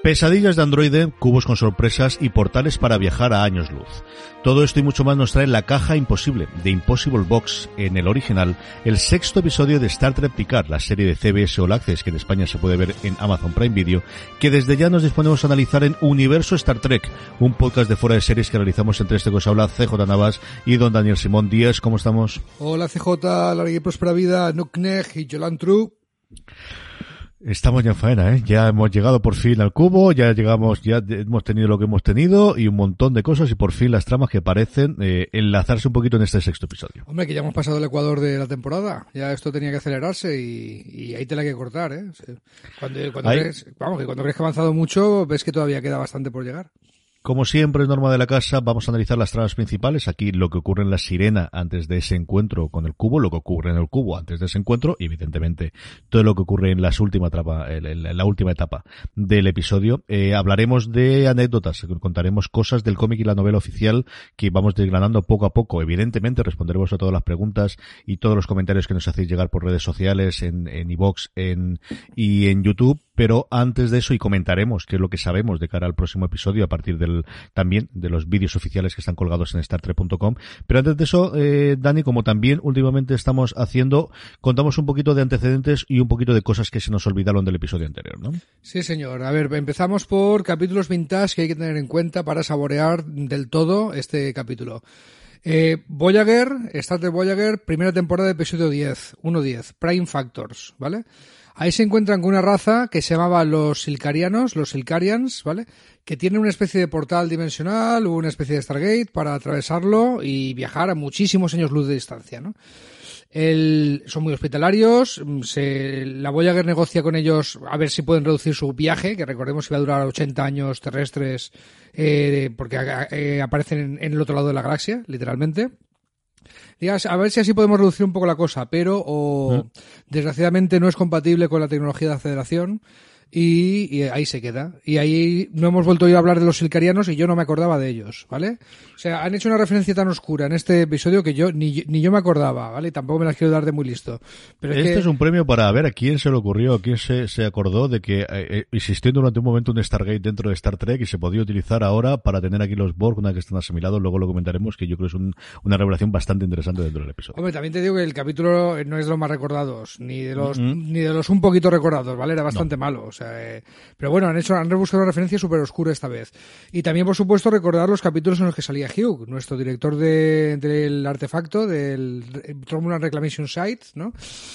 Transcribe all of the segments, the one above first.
Pesadillas de androide, cubos con sorpresas y portales para viajar a años luz. Todo esto y mucho más nos trae La Caja Imposible, de Impossible Box, en el original, el sexto episodio de Star Trek Picard, la serie de CBS All Access que en España se puede ver en Amazon Prime Video, que desde ya nos disponemos a analizar en Universo Star Trek, un podcast de fuera de series que realizamos entre este que os habla CJ Navas y don Daniel Simón Díaz. ¿Cómo estamos? Hola CJ, larga y próspera vida, Nukneg y Jolan True. Estamos ya en faena, ya hemos llegado por fin al cubo, ya hemos tenido lo que hemos tenido y un montón de cosas y por fin las tramas que parecen enlazarse un poquito en este sexto episodio. Hombre, que ya hemos pasado el ecuador de la temporada, ya esto tenía que acelerarse y ahí te la hay que cortar, ¿eh? Cuando crees que ha avanzado mucho, ves que todavía queda bastante por llegar. Como siempre, norma de la casa, vamos a analizar las tramas principales. Aquí lo que ocurre en la Sirena antes de ese encuentro con el cubo, lo que ocurre en el cubo antes de ese encuentro y, evidentemente, todo lo que ocurre en la última etapa del episodio. Hablaremos de anécdotas, contaremos cosas del cómic y la novela oficial que vamos desgranando poco a poco. Evidentemente, responderemos a todas las preguntas y todos los comentarios que nos hacéis llegar por redes sociales, en iVoox y en YouTube. Pero antes de eso, y comentaremos qué es lo que sabemos de cara al próximo episodio a partir también de los vídeos oficiales que están colgados en StarTrek.com. Pero antes de eso, Dani, como también últimamente estamos haciendo, contamos un poquito de antecedentes y un poquito de cosas que se nos olvidaron del episodio anterior, ¿no? Sí, señor. A ver, empezamos por capítulos vintage que hay que tener en cuenta para saborear del todo este capítulo. Voyager, Star Trek Voyager, primera temporada, episodio 1.10, Prime Factors, ¿vale? Ahí se encuentran con una raza que se llamaba los Silcarianos, los Silcarians, ¿vale? Que tienen una especie de portal dimensional, una especie de Stargate para atravesarlo y viajar a muchísimos años luz de distancia, ¿no? Son muy hospitalarios, la Voyager negocia con ellos a ver si pueden reducir su viaje, que recordemos que va a durar 80 años terrestres, porque aparecen en el otro lado de la galaxia, literalmente. Digas, a ver si así podemos reducir un poco la cosa, pero desgraciadamente no es compatible con la tecnología de aceleración y ahí se queda. Y ahí no hemos vuelto a ir a hablar de los silcarianos y yo no me acordaba de ellos, ¿vale? O sea, han hecho una referencia tan oscura en este episodio que yo ni yo me acordaba, ¿vale? Y tampoco me las quiero dar de muy listo. Pero es un premio para ver a quién se le ocurrió, a quién se acordó de que existió durante un momento un Stargate dentro de Star Trek y se podía utilizar ahora para tener aquí los Borg, una que están asimilados, luego lo comentaremos, que yo creo que es una revelación bastante interesante dentro del episodio. Hombre, también te digo que el capítulo no es de los más recordados, ni de los un poquito recordados, ¿vale? Era bastante malo, o sea, pero bueno, han rebuscado una referencia súper oscura esta vez. Y también, por supuesto, recordar los capítulos en los que salía Hugh, nuestro director del artefacto, del Romulan Reclamation Site, ¿no?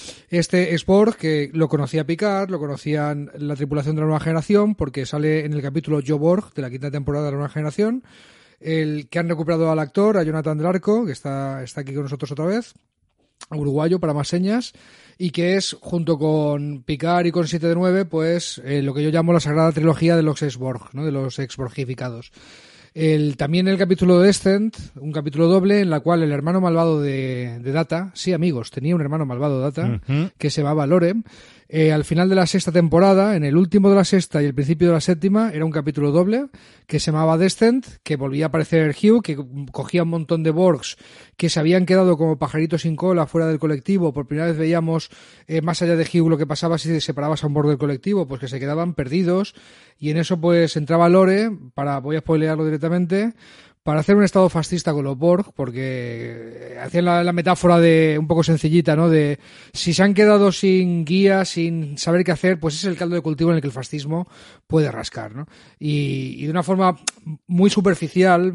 Este Sporg, que lo conocía Picard, lo conocían la tripulación de la nueva generación, porque sale en el capítulo Joe Borg, de la quinta temporada de la nueva generación, el que han recuperado al actor, a Jonathan Del Arco, que está aquí con nosotros otra vez, uruguayo para más señas, y que es, junto con Picard y con 7 de 9, pues lo que yo llamo la sagrada trilogía de los ex-Borg, ¿no? De los ex-Borgificados. También el capítulo de Descent, un capítulo doble en la cual el hermano malvado de Data, sí amigos, tenía un hermano malvado Data, que se llamaba Lorem. Al final de la sexta temporada, en el último de la sexta y el principio de la séptima, era un capítulo doble que se llamaba Descent, que volvía a aparecer Hugh, que cogía un montón de Borgs que se habían quedado como pajaritos sin cola fuera del colectivo. Por primera vez veíamos más allá de Hugh lo que pasaba si separabas a un Borg del colectivo, pues que se quedaban perdidos, y en eso pues entraba Lore, voy a spoilearlo directamente, para hacer un estado fascista con los Borg, porque hacían la metáfora de un poco sencillita, ¿no? De si se han quedado sin guía, sin saber qué hacer, pues es el caldo de cultivo en el que el fascismo puede rascar, ¿no? Y de una forma muy superficial,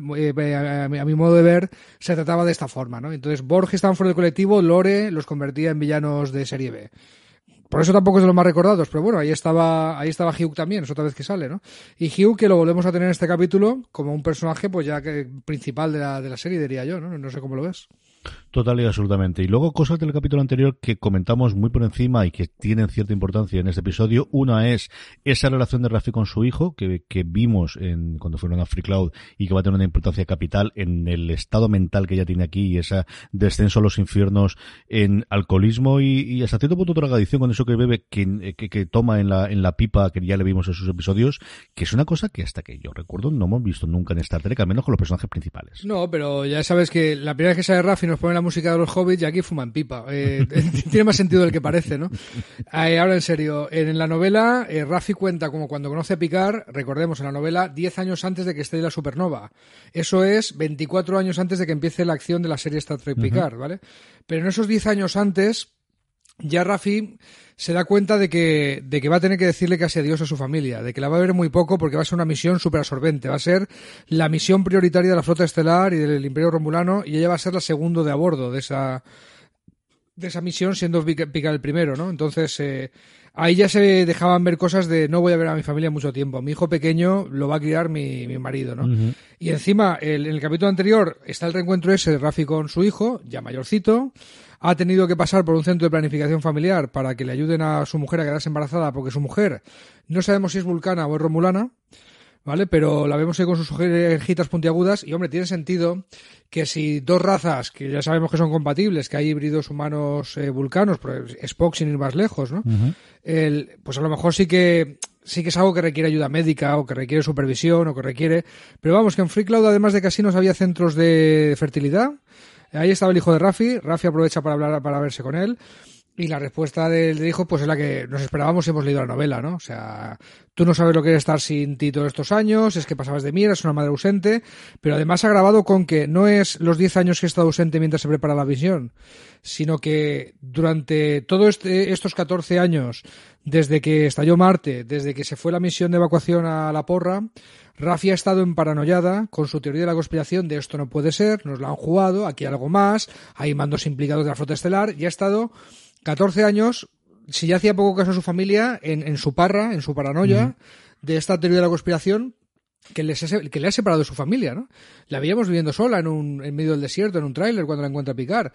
a mi modo de ver, se trataba de esta forma, ¿no? Entonces Borg estaban fuera del colectivo, Lore los convertía en villanos de serie B. Por eso tampoco es de los más recordados, pero bueno, ahí estaba Hugh también, es otra vez que sale, ¿no? Y Hugh, que lo volvemos a tener en este capítulo como un personaje, pues ya que principal de la serie, diría yo, ¿no? No sé cómo lo ves. Total y absolutamente. Y luego cosas del capítulo anterior que comentamos muy por encima y que tienen cierta importancia en este episodio. Una es esa relación de Raffi con su hijo que vimos cuando fueron a Free Cloud y que va a tener una importancia capital en el estado mental que ella tiene aquí y ese descenso a los infiernos en alcoholismo y hasta cierto punto drogadicción con eso que bebe, que toma en la pipa, que ya le vimos en sus episodios, que es una cosa que hasta que yo recuerdo no hemos visto nunca en Star Trek, al menos con los personajes principales. No, pero ya sabes que la primera vez que sale Raffi no nos ponen la música de los Hobbits y aquí fuman pipa. Tiene más sentido del que parece, ¿no? Ahora en serio, en la novela, Raffi cuenta como cuando conoce a Picard, recordemos en la novela, 10 años antes de que esté la supernova. Eso es 24 años antes de que empiece la acción de la serie Star Trek Picard, ¿vale? Pero en esos 10 años antes, ya Raffi se da cuenta de que va a tener que decirle casi adiós a su familia, de que la va a ver muy poco porque va a ser una misión súper absorbente, va a ser la misión prioritaria de la flota estelar y del Imperio Romulano, y ella va a ser la segunda de a bordo de esa misión, siendo Picard el primero, ¿no? Entonces, ahí ya se dejaban ver cosas de no voy a ver a mi familia mucho tiempo, mi hijo pequeño lo va a criar mi marido, ¿no? Uh-huh. Y encima, en el capítulo anterior está el reencuentro ese de Raffi con su hijo, ya mayorcito. Ha tenido que pasar por un centro de planificación familiar para que le ayuden a su mujer a quedarse embarazada, porque su mujer no sabemos si es vulcana o es romulana, ¿vale? Pero la vemos ahí con sus orejitas puntiagudas y, hombre, tiene sentido que si dos razas, que ya sabemos que son compatibles, que hay híbridos humanos vulcanos, pues Spock sin ir más lejos, ¿no? Uh-huh. Pues a lo mejor sí que es algo que requiere ayuda médica o que requiere supervisión o que requiere... Pero vamos, que en Free Cloud, además de casinos, había centros de fertilidad. Ahí estaba el hijo de Raffi. Raffi aprovecha para verse con él. Y la respuesta del hijo, pues es la que nos esperábamos si hemos leído la novela, ¿no? O sea, tú no sabes lo que es estar sin ti todos estos años, es que pasabas de mí, eres una madre ausente, pero además ha grabado con que no es los 10 años que he estado ausente mientras se prepara la visión, sino que durante todos estos 14 años, desde que estalló Marte, desde que se fue la misión de evacuación a la porra, Raffi ha estado en paranoiada con su teoría de la conspiración de esto no puede ser, nos la han jugado, aquí hay algo más, hay mandos implicados de la flota estelar, y ha estado 14 años, si ya hacía poco caso a su familia, en su paranoia de esta teoría de la conspiración que le ha separado de su familia, ¿no? La veíamos viviendo sola en medio del desierto, en un tráiler, cuando la encuentra Picard.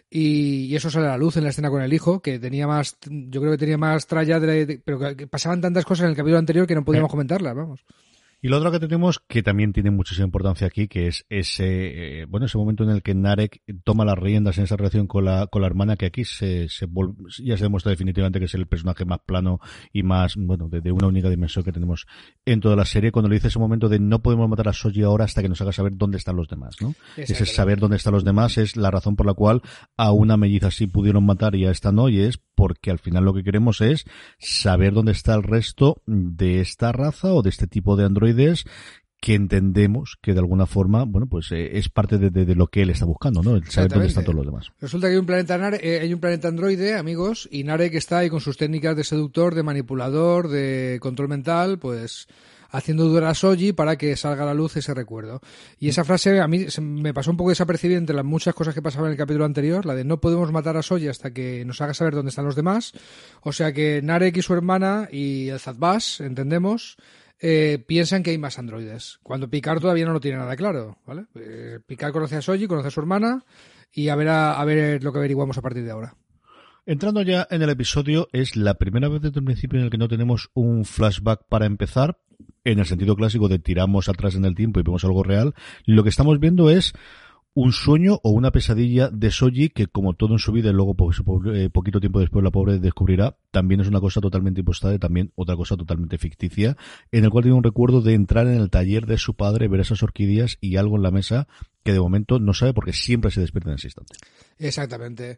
Y eso sale a la luz en la escena con el hijo, que tenía más, yo creo que tenía más tralla, pero que pasaban tantas cosas en el capítulo anterior que no podíamos comentarlas, vamos. Y lo otro que tenemos, que también tiene muchísima importancia aquí, que es ese momento en el que Narek toma las riendas en esa relación con la hermana, que aquí ya se demuestra definitivamente que es el personaje más plano y más, de una única dimensión que tenemos en toda la serie, cuando le dice ese momento de no podemos matar a Soji ahora hasta que nos haga saber dónde están los demás, ¿no? Ese saber dónde están los demás es la razón por la cual a una melliza sí pudieron matar y a esta no, y es porque al final lo que queremos es saber dónde está el resto de esta raza o de este tipo de androides que entendemos que de alguna forma, es parte de lo que él está buscando, ¿no? El saber dónde están todos los demás. Resulta que hay un planeta androide, amigos, y Narek está ahí con sus técnicas de seductor, de manipulador, de control mental, pues haciendo dudar a Soji para que salga a la luz ese recuerdo. Y esa frase a mí me pasó un poco desapercibida entre las muchas cosas que pasaban en el capítulo anterior, la de no podemos matar a Soji hasta que nos haga saber dónde están los demás. O sea que Narek y su hermana y el Zadbaz, entendemos, piensan que hay más androides, cuando Picard todavía no lo tiene nada claro, ¿vale? Picard conoce a Soji, conoce a su hermana, y a ver lo que averiguamos a partir de ahora. Entrando ya en el episodio, es la primera vez desde el principio en el que no tenemos un flashback para empezar, en el sentido clásico de tiramos atrás en el tiempo y vemos algo real. Lo que estamos viendo es un sueño o una pesadilla de Soji, que como todo en su vida y luego poquito tiempo después la pobre descubrirá, también es una cosa totalmente impostada y también otra cosa totalmente ficticia, en el cual tiene un recuerdo de entrar en el taller de su padre, ver esas orquídeas y algo en la mesa que de momento no sabe porque siempre se despierta en ese instante. Exactamente.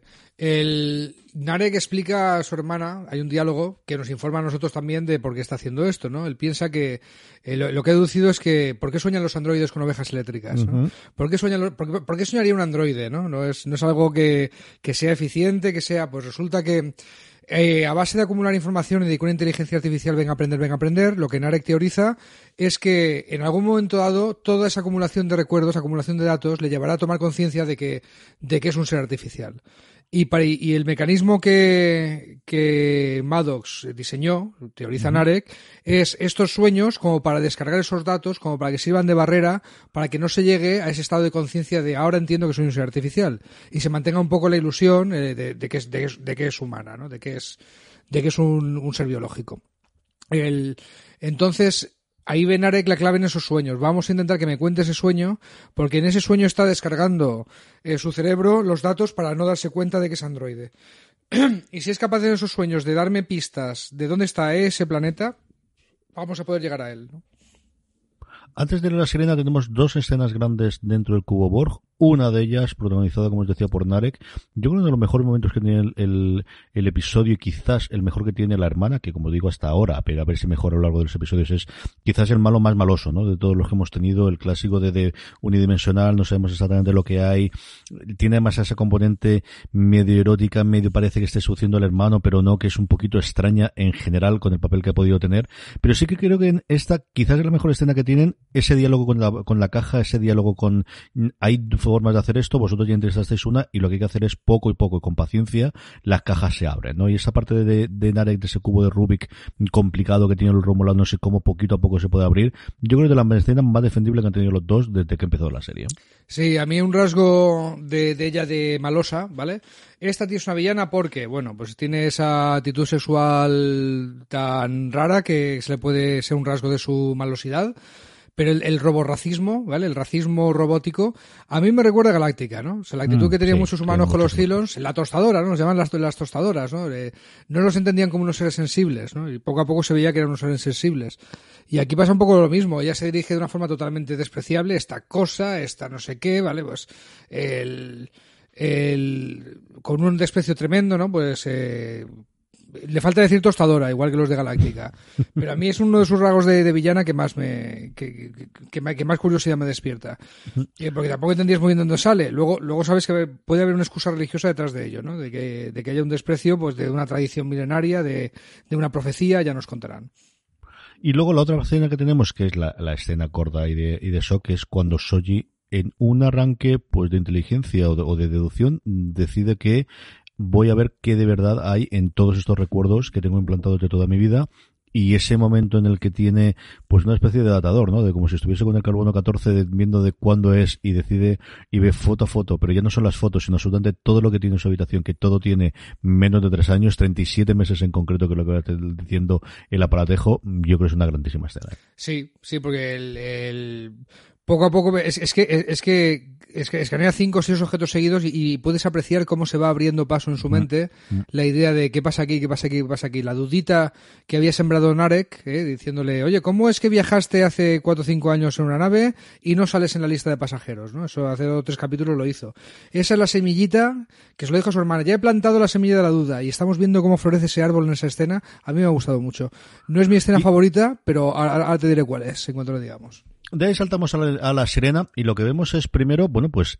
Narek explica a su hermana, hay un diálogo que nos informa a nosotros también de por qué está haciendo esto, ¿no? Él piensa que lo que ha deducido es que ¿por qué sueñan los androides con ovejas eléctricas? ¿No? Uh-huh. ¿Por qué soñaría un androide? No es algo que sea eficiente, que sea, pues resulta que a base de acumular información y de que una inteligencia artificial venga a aprender, lo que Narek teoriza es que en algún momento dado toda esa acumulación de recuerdos, acumulación de datos, le llevará a tomar conciencia de que es un ser artificial. Y el mecanismo que Maddox diseñó, teoriza Narek, es estos sueños como para descargar esos datos, como para que sirvan de barrera, para que no se llegue a ese estado de conciencia de ahora entiendo que soy un ser artificial, y se mantenga un poco la ilusión de que es humana, ¿no? De que es un ser biológico. Entonces, ahí ve Narek la clave en esos sueños. Vamos a intentar que me cuente ese sueño, porque en ese sueño está descargando su cerebro los datos para no darse cuenta de que es androide. Y si es capaz en esos sueños de darme pistas de dónde está ese planeta, vamos a poder llegar a él, ¿no? Antes de la sirena tenemos dos escenas grandes dentro del cubo Borg. una de ellas protagonizada, como os decía, por Narek. Yo creo que uno de los mejores momentos que tiene el episodio, y quizás el mejor que tiene la hermana, que como digo hasta ahora, pero a ver si mejora a lo largo de los episodios, es quizás el malo más maloso, ¿no? De todos los que hemos tenido, el clásico de unidimensional, no sabemos exactamente lo que hay, tiene además ese componente medio erótica, medio parece que esté seduciendo al hermano, pero no, que es un poquito extraña en general con el papel que ha podido tener. Pero sí que creo que en esta quizás es la mejor escena que tienen, ese diálogo con la caja, ese diálogo con hay formas de hacer esto, vosotros ya intentasteis una, y lo que hay que hacer es poco y con paciencia las cajas se abren, ¿no? Y esa parte de Narek, de ese cubo de Rubik complicado que tienen los romulanos y cómo poquito a poco se puede abrir, yo creo que de las escenas más defendibles que han tenido los dos desde que empezó la serie. Sí, a mí un rasgo de ella de malosa, ¿vale? Esta tía es una villana porque, bueno, pues tiene esa actitud sexual tan rara que se le puede ser un rasgo de su malosidad. Pero el roborracismo, ¿vale? El racismo robótico, a mí me recuerda a Galáctica, ¿no? O sea, la actitud que tenían muchos humanos con los Cylons, la tostadora, ¿no? Nos llaman las tostadoras, ¿no? No los entendían como unos seres sensibles, ¿no? Y poco a poco se veía que eran unos seres sensibles. Y aquí pasa un poco lo mismo. Ella se dirige de una forma totalmente despreciable, esta cosa, esta no sé qué, ¿vale? Pues con un desprecio tremendo, ¿no? Pues le falta decir tostadora, igual que los de Galáctica. Pero a mí es uno de sus rasgos de villana que más que más curiosidad me despierta. Porque tampoco entendías muy bien dónde sale. Luego sabes que puede haber una excusa religiosa detrás de ello, ¿no? De que haya un desprecio, pues, de una tradición milenaria, de una profecía, ya nos contarán. Y luego la otra escena que tenemos, que es la escena corta y de shock, es cuando Soji, en un arranque pues de inteligencia o de deducción, decide que voy a ver qué de verdad hay en todos estos recuerdos que tengo implantados de toda mi vida, y ese momento en el que tiene pues una especie de datador, ¿no? De como si estuviese con el carbono 14 viendo de cuándo es, y decide y ve foto a foto, pero ya no son las fotos, sino absolutamente todo lo que tiene en su habitación, que todo tiene menos de 3 años, 37 meses en concreto, que es lo que va diciendo el aparatejo. Yo creo que es una grandísima escena. Sí, porque poco a poco es que escanea 5 o 6 objetos seguidos y puedes apreciar cómo se va abriendo paso en su mente la idea de qué pasa aquí, qué pasa aquí, qué pasa aquí. La dudita que había sembrado Narek, diciéndole, oye, ¿cómo es que viajaste hace 4 o 5 años en una nave y no sales en la lista de pasajeros? ¿No? Eso hace 2 o 3 capítulos lo hizo. Esa es la semillita que se lo dijo a su hermana. Ya he plantado la semilla de la duda y estamos viendo cómo florece ese árbol en esa escena. A mí me ha gustado mucho. No es mi escena favorita, pero ahora te diré cuál es en cuanto lo digamos. De ahí saltamos a la sirena, y lo que vemos es primero, bueno, pues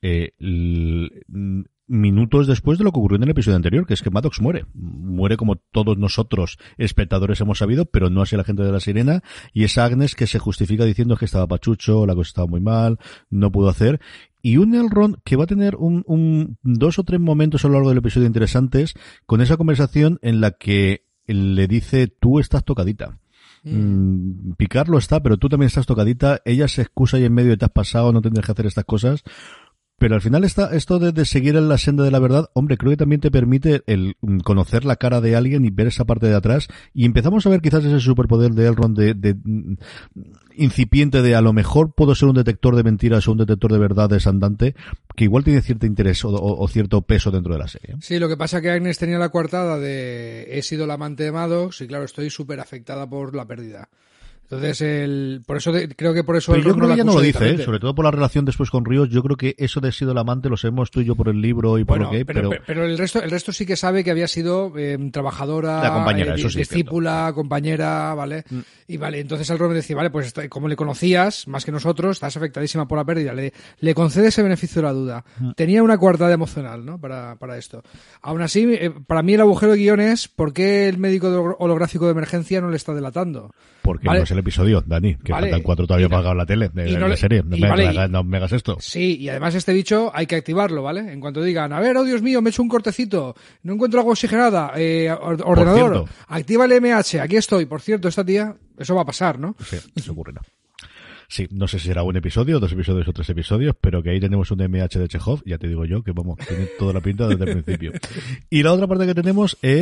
minutos después de lo que ocurrió en el episodio anterior, que es que Maddox muere como todos nosotros espectadores hemos sabido, pero no así la gente de la sirena, y es Agnes que se justifica diciendo que estaba pachucho, la cosa estaba muy mal, no pudo hacer, y un Elrond que va a tener 2 o 3 momentos a lo largo del episodio interesantes, con esa conversación en la que le dice, tú estás tocadita. Picard lo está, pero tú también estás tocadita. Ella se excusa y en medio te has pasado, no tendrías que hacer estas cosas. Pero al final esto de seguir en la senda de la verdad, hombre, creo que también te permite el conocer la cara de alguien y ver esa parte de atrás, y empezamos a ver quizás ese superpoder de Elrond de incipiente, de a lo mejor puedo ser un detector de mentiras o un detector de verdades andante, que igual tiene cierto interés o cierto peso dentro de la serie. Sí, lo que pasa es que Agnes tenía la coartada de he sido la amante de Maddox y claro, estoy súper afectada por la pérdida. Entonces, creo que por eso... Pero yo creo que ella no lo dice, sobre todo por la relación después con Ríos. Yo creo que eso de sido el amante lo sabemos tú y yo por el libro y por lo que... Pero el resto sí que sabe que había sido trabajadora, la compañera, eso sí, discípula, compañera, ¿vale? Y vale, entonces el Robin decía, vale, pues como le conocías, más que nosotros, estás afectadísima por la pérdida, le concede ese beneficio de la duda. Tenía una coartada emocional, ¿no? Para esto. Aún así, para mí el agujero de guión es ¿por qué el médico holográfico de emergencia no le está delatando? Porque no es el episodio, Dani, que faltan 4 todavía pagados la tele de la serie. No me hagas esto. Sí, y además este bicho hay que activarlo, ¿vale? En cuanto digan, a ver, oh Dios mío, me he hecho un cortecito, no encuentro agua oxigenada, ordenador, activa el MH, aquí estoy. Por cierto, esta tía, eso va a pasar, ¿no? Sí, eso ocurrirá. Sí, no sé si será un episodio, 2 episodios o 3 episodios, pero que ahí tenemos un MH de Chekhov, ya te digo yo, que vamos, tiene toda la pinta desde el principio. Y la otra parte que tenemos es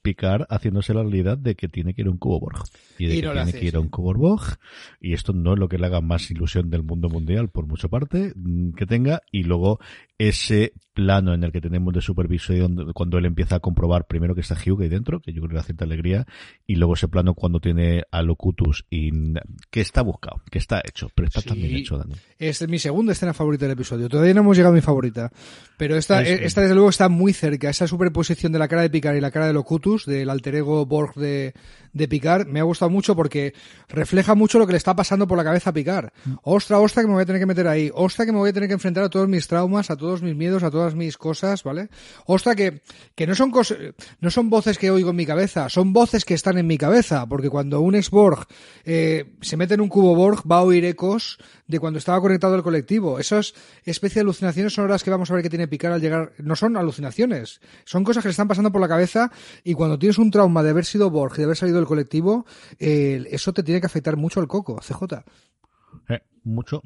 Picard haciéndose la realidad de que tiene que ir a un cubo Borg. Y de que tiene que ir a un cubo Borg. Y esto no es lo que le haga más ilusión del mundo mundial, por mucha parte que tenga. Y luego ese plano en el que tenemos de supervisión cuando él empieza a comprobar primero que está Hugh ahí dentro, que yo creo que le da cierta alegría, y luego ese plano cuando tiene a Locutus y que está buscado, que está hecho, pero está también hecho, Dani. Es mi segunda escena favorita del episodio. Todavía no hemos llegado a mi favorita, pero esta desde luego está muy cerca. Esa superposición de la cara de Picard y la cara de Locutus, del alter ego Borg de Picard, me ha gustado mucho porque refleja mucho lo que le está pasando por la cabeza a Picard. Ostras, que me voy a tener que meter ahí. Ostras, que me voy a tener que enfrentar a todos mis traumas, a todos mis miedos, a todas mis cosas, ¿vale? Ostras, que no son cosas, no son voces que oigo en mi cabeza, son voces que están en mi cabeza, porque cuando un ex-Borg se mete en un cubo Borg, va a oír ecos de cuando estaba conectado al colectivo. Esas especies de alucinaciones son las que vamos a ver que tiene Picard al llegar. No son alucinaciones, son cosas que le están pasando por la cabeza, y cuando tienes un trauma de haber sido Borg y de haber salido del colectivo, eso te tiene que afectar mucho al coco, CJ. Mucho.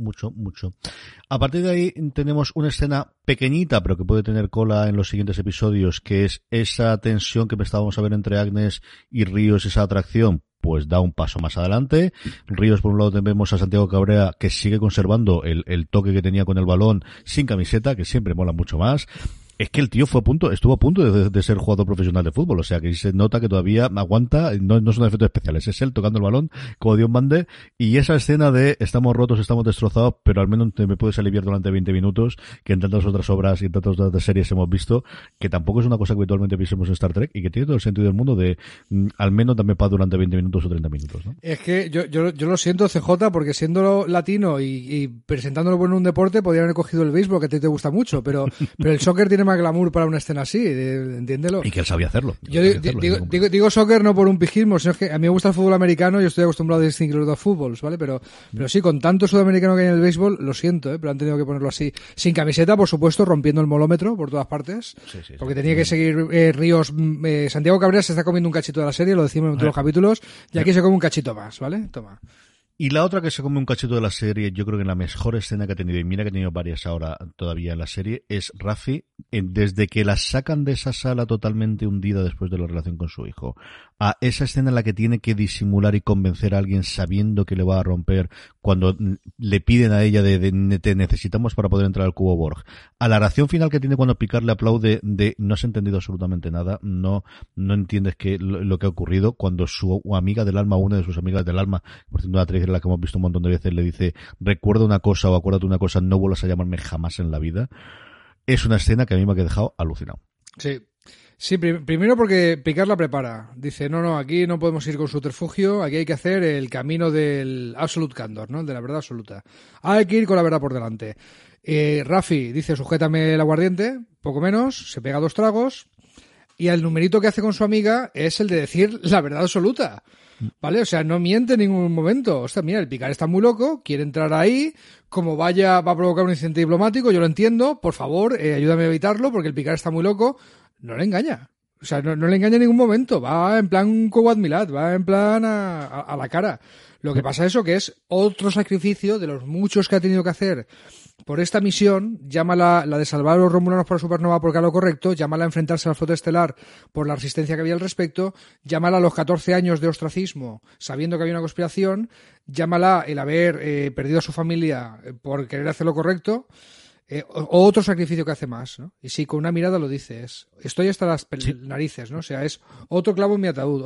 A partir de ahí tenemos una escena pequeñita, pero que puede tener cola en los siguientes episodios, que es esa tensión que estábamos a ver entre Agnes y Ríos, esa atracción. Pues da un paso más adelante. Ríos, por un lado, vemos a Santiago Cabrera, que sigue conservando el toque que tenía con el balón sin camiseta, que siempre mola mucho más. Es que el tío estuvo a punto de ser jugador profesional de fútbol, o sea que se nota que todavía aguanta, no son efectos especiales, es él tocando el balón como Dios mande, y esa escena de estamos rotos, estamos destrozados, pero al menos me puedes aliviar durante 20 minutos, que en tantas otras obras y en tantas otras series hemos visto, que tampoco es una cosa que habitualmente visemos en Star Trek, y que tiene todo el sentido del mundo de al menos dame paz durante 20 minutos o 30 minutos, ¿no? Es que yo lo siento, CJ, porque siendo latino y presentándolo en un deporte, podrían haber cogido el béisbol, que a ti te gusta mucho, pero el soccer tiene más glamour para una escena así, entiéndelo. Y que él sabía hacerlo. Yo digo soccer no por un pijismo, sino que a mí me gusta el fútbol americano, yo estoy acostumbrado a distinguir los dos fútbols, ¿vale? Pero sí, con tanto sudamericano que hay en el béisbol, lo siento, pero han tenido que ponerlo así. Sin camiseta, por supuesto, rompiendo el molómetro por todas partes, porque tenía que seguir Ríos. Santiago Cabrera se está comiendo un cachito de la serie, lo decimos en todos los capítulos, y aquí se come un cachito más, ¿vale? Toma. Y la otra que se come un cachito de la serie, yo creo que la mejor escena que ha tenido, y mira que ha tenido varias ahora todavía en la serie, es Raffi, desde que la sacan de esa sala totalmente hundida después de la relación con su hijo, a esa escena en la que tiene que disimular y convencer a alguien sabiendo que le va a romper, cuando le piden a ella de te necesitamos para poder entrar al cubo Borg, a la oración final que tiene cuando Picard le aplaude de no has entendido absolutamente nada, no entiendes lo que ha ocurrido, cuando su amiga del alma, una de sus amigas del alma, por cierto, una actriz la que hemos visto un montón de veces, le dice recuerda una cosa o acuérdate una cosa, no vuelvas a llamarme jamás en la vida. Es una escena que a mí me ha dejado alucinado. Sí, primero porque Picard la prepara. Dice, no, aquí no podemos ir con subterfugio, aquí hay que hacer el camino del absolute candor, ¿no? El de la verdad absoluta. Hay que ir con la verdad por delante. Raffi dice, sujétame el aguardiente, poco menos, se pega 2 tragos, y el numerito que hace con su amiga es el de decir la verdad absoluta. ¿Vale? O sea, no miente en ningún momento. O sea, mira, el Picard está muy loco, quiere entrar ahí, como va a provocar un incidente diplomático, yo lo entiendo, por favor, ayúdame a evitarlo, porque el Picard está muy loco. No le engaña. O sea, no le engaña en ningún momento. Va en plan Quwad Milat, va en plan a la cara. Lo que pasa es eso, que es otro sacrificio de los muchos que ha tenido que hacer por esta misión. Llámala la de salvar a los romulanos por la supernova porque era lo correcto, llámala a enfrentarse a la flota estelar por la resistencia que había al respecto, llámala a los 14 años de ostracismo sabiendo que había una conspiración, llámala el haber perdido a su familia por querer hacer lo correcto, o otro sacrificio que hace más, ¿no? Y sí, con una mirada lo dices. Estoy hasta las narices, ¿no? O sea, es otro clavo en mi ataúd,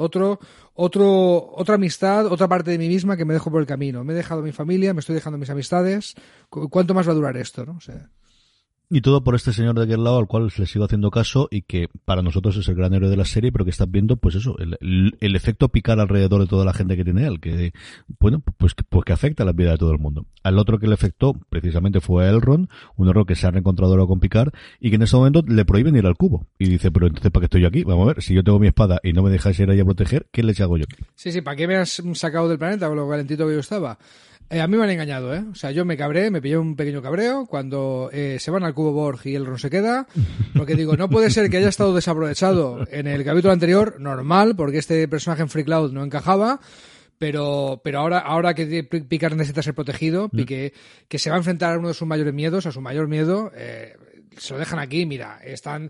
otra amistad, otra parte de mí misma que me dejo por el camino. Me he dejado mi familia, me estoy dejando mis amistades. ¿Cuánto más va a durar esto, no? O sea... Y todo por este señor de aquel lado al cual le sigo haciendo caso y que para nosotros es el gran héroe de la serie, pero que estás viendo, pues eso, el efecto Picard alrededor de toda la gente que tiene él, que, bueno, pues que afecta a la vida de todo el mundo. Al otro que le afectó, precisamente, fue a Elrond, un error que se ha reencontrado ahora con Picard, y que en ese momento le prohíben ir al cubo. Y dice, pero entonces, ¿para qué estoy yo aquí? Vamos a ver, si yo tengo mi espada y no me dejáis ir ahí a proteger, ¿qué les hago yo aquí? Sí, ¿para qué me has sacado del planeta con lo calentito que yo estaba? A mí me han engañado, ¿eh? O sea, yo me cabré, me pillé un pequeño cabreo cuando se van al cubo Borg y Elrond se queda, porque digo, no puede ser que haya estado desaprovechado en el capítulo anterior, normal, porque este personaje en Free Cloud no encajaba, pero ahora que Picard necesita ser protegido, que se va a enfrentar a uno de sus mayores miedos, a su mayor miedo, se lo dejan aquí, mira, están...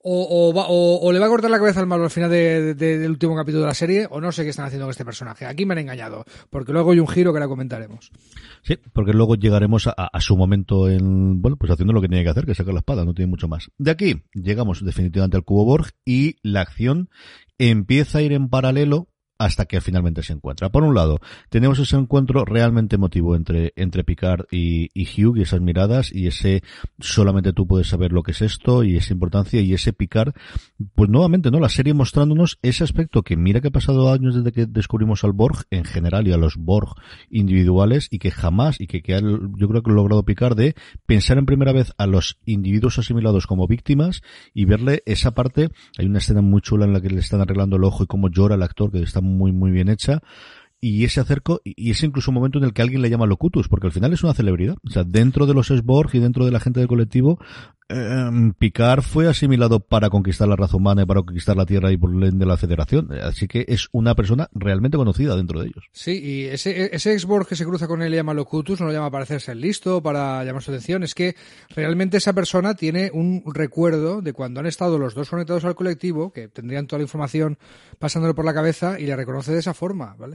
o le va a cortar la cabeza al malo al final del último capítulo de la serie, o no sé qué están haciendo con este personaje. Aquí me han engañado, porque luego hay un giro que ahora comentaremos. Sí, porque luego llegaremos a su momento pues haciendo lo que tiene que hacer, que es sacar la espada, no tiene mucho más. De aquí llegamos definitivamente al cubo Borg y la acción empieza a ir en paralelo hasta que finalmente se encuentra. Por un lado, tenemos ese encuentro realmente emotivo entre Picard y Hugh, y esas miradas, y ese solamente tú puedes saber lo que es esto, y esa importancia, y ese Picard, pues nuevamente, ¿no? La serie mostrándonos ese aspecto que mira que ha pasado años desde que descubrimos al Borg en general y a los Borg individuales, y que jamás, y que yo creo que lo ha logrado Picard de pensar en primera vez a los individuos asimilados como víctimas y verle esa parte. Hay una escena muy chula en la que le están arreglando el ojo y cómo llora el actor, que está muy muy bien hecha, y ese acerco, y es incluso un momento en el que alguien le llama Locutus, porque al final es una celebridad. O sea, dentro de los Sborg y dentro de la gente del colectivo, Picard fue asimilado para conquistar la raza humana y para conquistar la Tierra y por ende la Federación. Así que es una persona realmente conocida dentro de ellos. Sí, y ese Sborg que se cruza con él y llama Locutus no lo llama para hacerse el listo, para llamar su atención. Es que realmente esa persona tiene un recuerdo de cuando han estado los dos conectados al colectivo, que tendrían toda la información pasándole por la cabeza, y le reconoce de esa forma, ¿vale?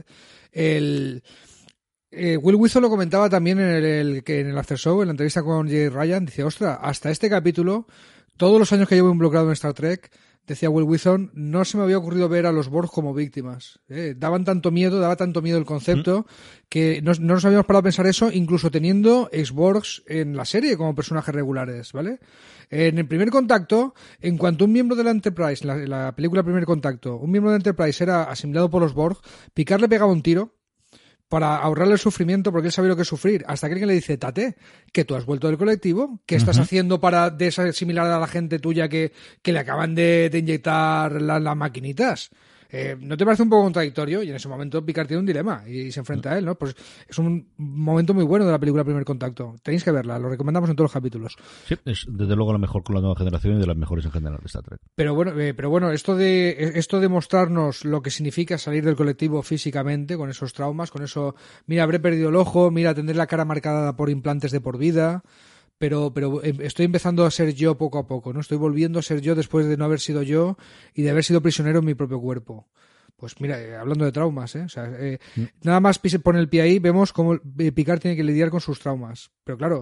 Will Wheaton lo comentaba también en el After Show, en la entrevista con Jay Ryan. Dice, ostras, hasta este capítulo, todos los años que llevo involucrado en Star Trek, decía Will Wheaton, no se me había ocurrido ver a los Borg como víctimas. Daba tanto miedo el concepto, que no nos habíamos parado a pensar eso, incluso teniendo ex-Borgs en la serie como personajes regulares, ¿vale? En el Primer Contacto, en cuanto un miembro de la Enterprise, en la película Primer Contacto, un miembro de la Enterprise era asimilado por los Borg, Picard le pegaba un tiro para ahorrarle el sufrimiento, porque él sabía lo que es sufrir, hasta que alguien le dice, Tate, que tú has vuelto del colectivo, ¿qué estás haciendo para desasimilar a la gente tuya que le acaban de inyectar las maquinitas? ¿No te parece un poco contradictorio? Y en ese momento Picard tiene un dilema y se enfrenta a él, ¿no? Pues es un momento muy bueno de la película Primer Contacto. Tenéis que verla, lo recomendamos en todos los capítulos. Sí, es desde luego la mejor con la nueva generación y de las mejores en general de Star Trek. Pero bueno, esto de mostrarnos lo que significa salir del colectivo físicamente, con esos traumas, con eso, mira, habré perdido el ojo, mira, tendré la cara marcada por implantes de por vida. Pero estoy empezando a ser yo poco a poco, ¿no? Estoy volviendo a ser yo después de no haber sido yo y de haber sido prisionero en mi propio cuerpo. Pues mira, hablando de traumas, o sea, nada más pone el pie ahí, vemos cómo Picard tiene que lidiar con sus traumas. Pero claro,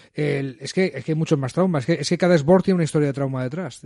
es que hay muchos más traumas. Es que cada Sborg tiene una historia de trauma detrás.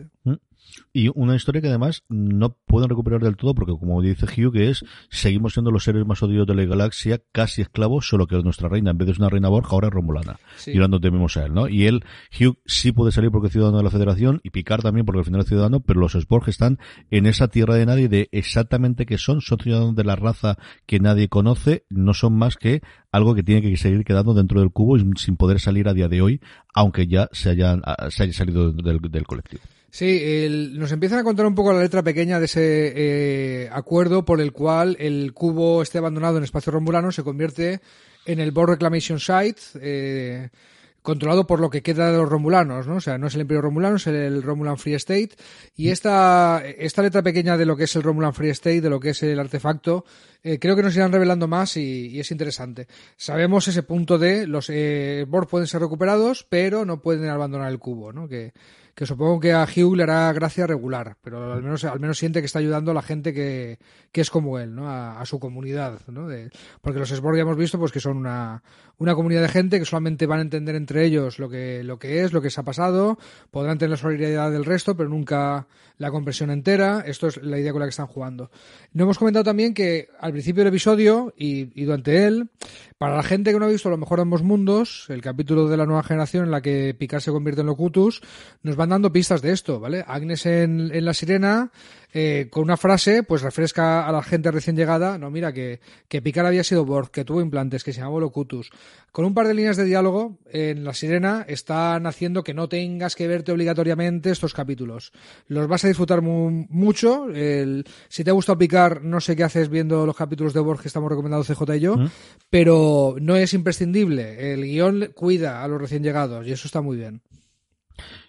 Y una historia que además no pueden recuperar del todo, porque como dice Hugh, que seguimos siendo los seres más odiados de la galaxia, casi esclavos, solo que nuestra reina, en vez de ser una reina Borg, ahora es romulana. Sí. Y ahora no tememos a él, ¿no? Y Hugh sí puede salir porque es ciudadano de la Federación, y Picard también porque al final es ciudadano, pero los Sborg están en esa tierra de nadie de exactamente qué son ciudadanos de la raza que nadie conoce, no son más que algo que tiene que seguir quedando dentro del cubo y sin poder salir a día de hoy, aunque ya se haya salido del colectivo. Sí, nos empiezan a contar un poco la letra pequeña de ese acuerdo por el cual el cubo abandonado en espacio romulano se convierte en el Borg Reclamation Site, controlado por lo que queda de los romulanos, ¿no? O sea, no es el Imperio Romulano, es el Romulan Free State. Y esta letra pequeña de lo que es el Romulan Free State, de lo que es el artefacto, creo que nos irán revelando más y es interesante. Sabemos ese punto de los Borg pueden ser recuperados, pero no pueden abandonar el cubo, ¿no? Que supongo que a Hugh le hará gracia regular, pero al menos siente que está ayudando a la gente que es como él, ¿no? A su comunidad, ¿no? Porque los Sborg ya hemos visto pues que son una comunidad de gente que solamente van a entender entre ellos lo que se ha pasado, podrán tener la solidaridad del resto, pero nunca la comprensión entera. Esto es la idea con la que están jugando. No hemos comentado también que al principio del episodio y durante él, para la gente que no ha visto a lo mejor ambos mundos, el capítulo de la nueva generación en la que Picard se convierte en Locutus, nos van dando pistas de esto, ¿vale? Agnes en La Sirena, con una frase, pues refresca a la gente recién llegada, no, mira, que Picard había sido Borg, que tuvo implantes, que se llamaba Locutus. Con un par de líneas de diálogo, en La Sirena están haciendo que no tengas que verte obligatoriamente estos capítulos. Los vas a disfrutar mucho. Si te ha gustado Picard, no sé qué haces viendo los capítulos de Borg que estamos recomendando CJ y yo, pero no es imprescindible. El guión cuida a los recién llegados y eso está muy bien.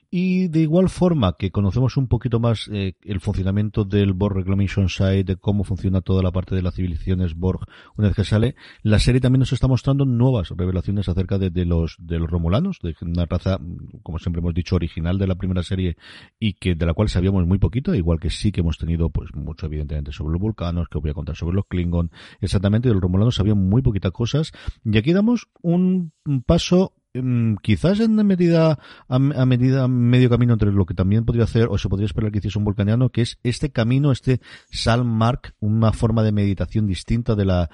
Y de igual forma que conocemos un poquito más el funcionamiento del Borg Reclamation Site, de cómo funciona toda la parte de las civilizaciones Borg una vez que sale, la serie también nos está mostrando nuevas revelaciones acerca de los romulanos, de una raza, como siempre hemos dicho, original de la primera serie y que de la cual sabíamos muy poquito, igual que sí que hemos tenido pues mucho evidentemente sobre los vulcanos, que os voy a contar sobre los Klingon, exactamente, de los romulanos sabíamos muy poquitas cosas, y aquí damos un paso quizás en medida a medio camino entre lo que también podría hacer o se podría esperar que hiciese un vulcaniano, que es este camino, este Salmark, una forma de meditación distinta de la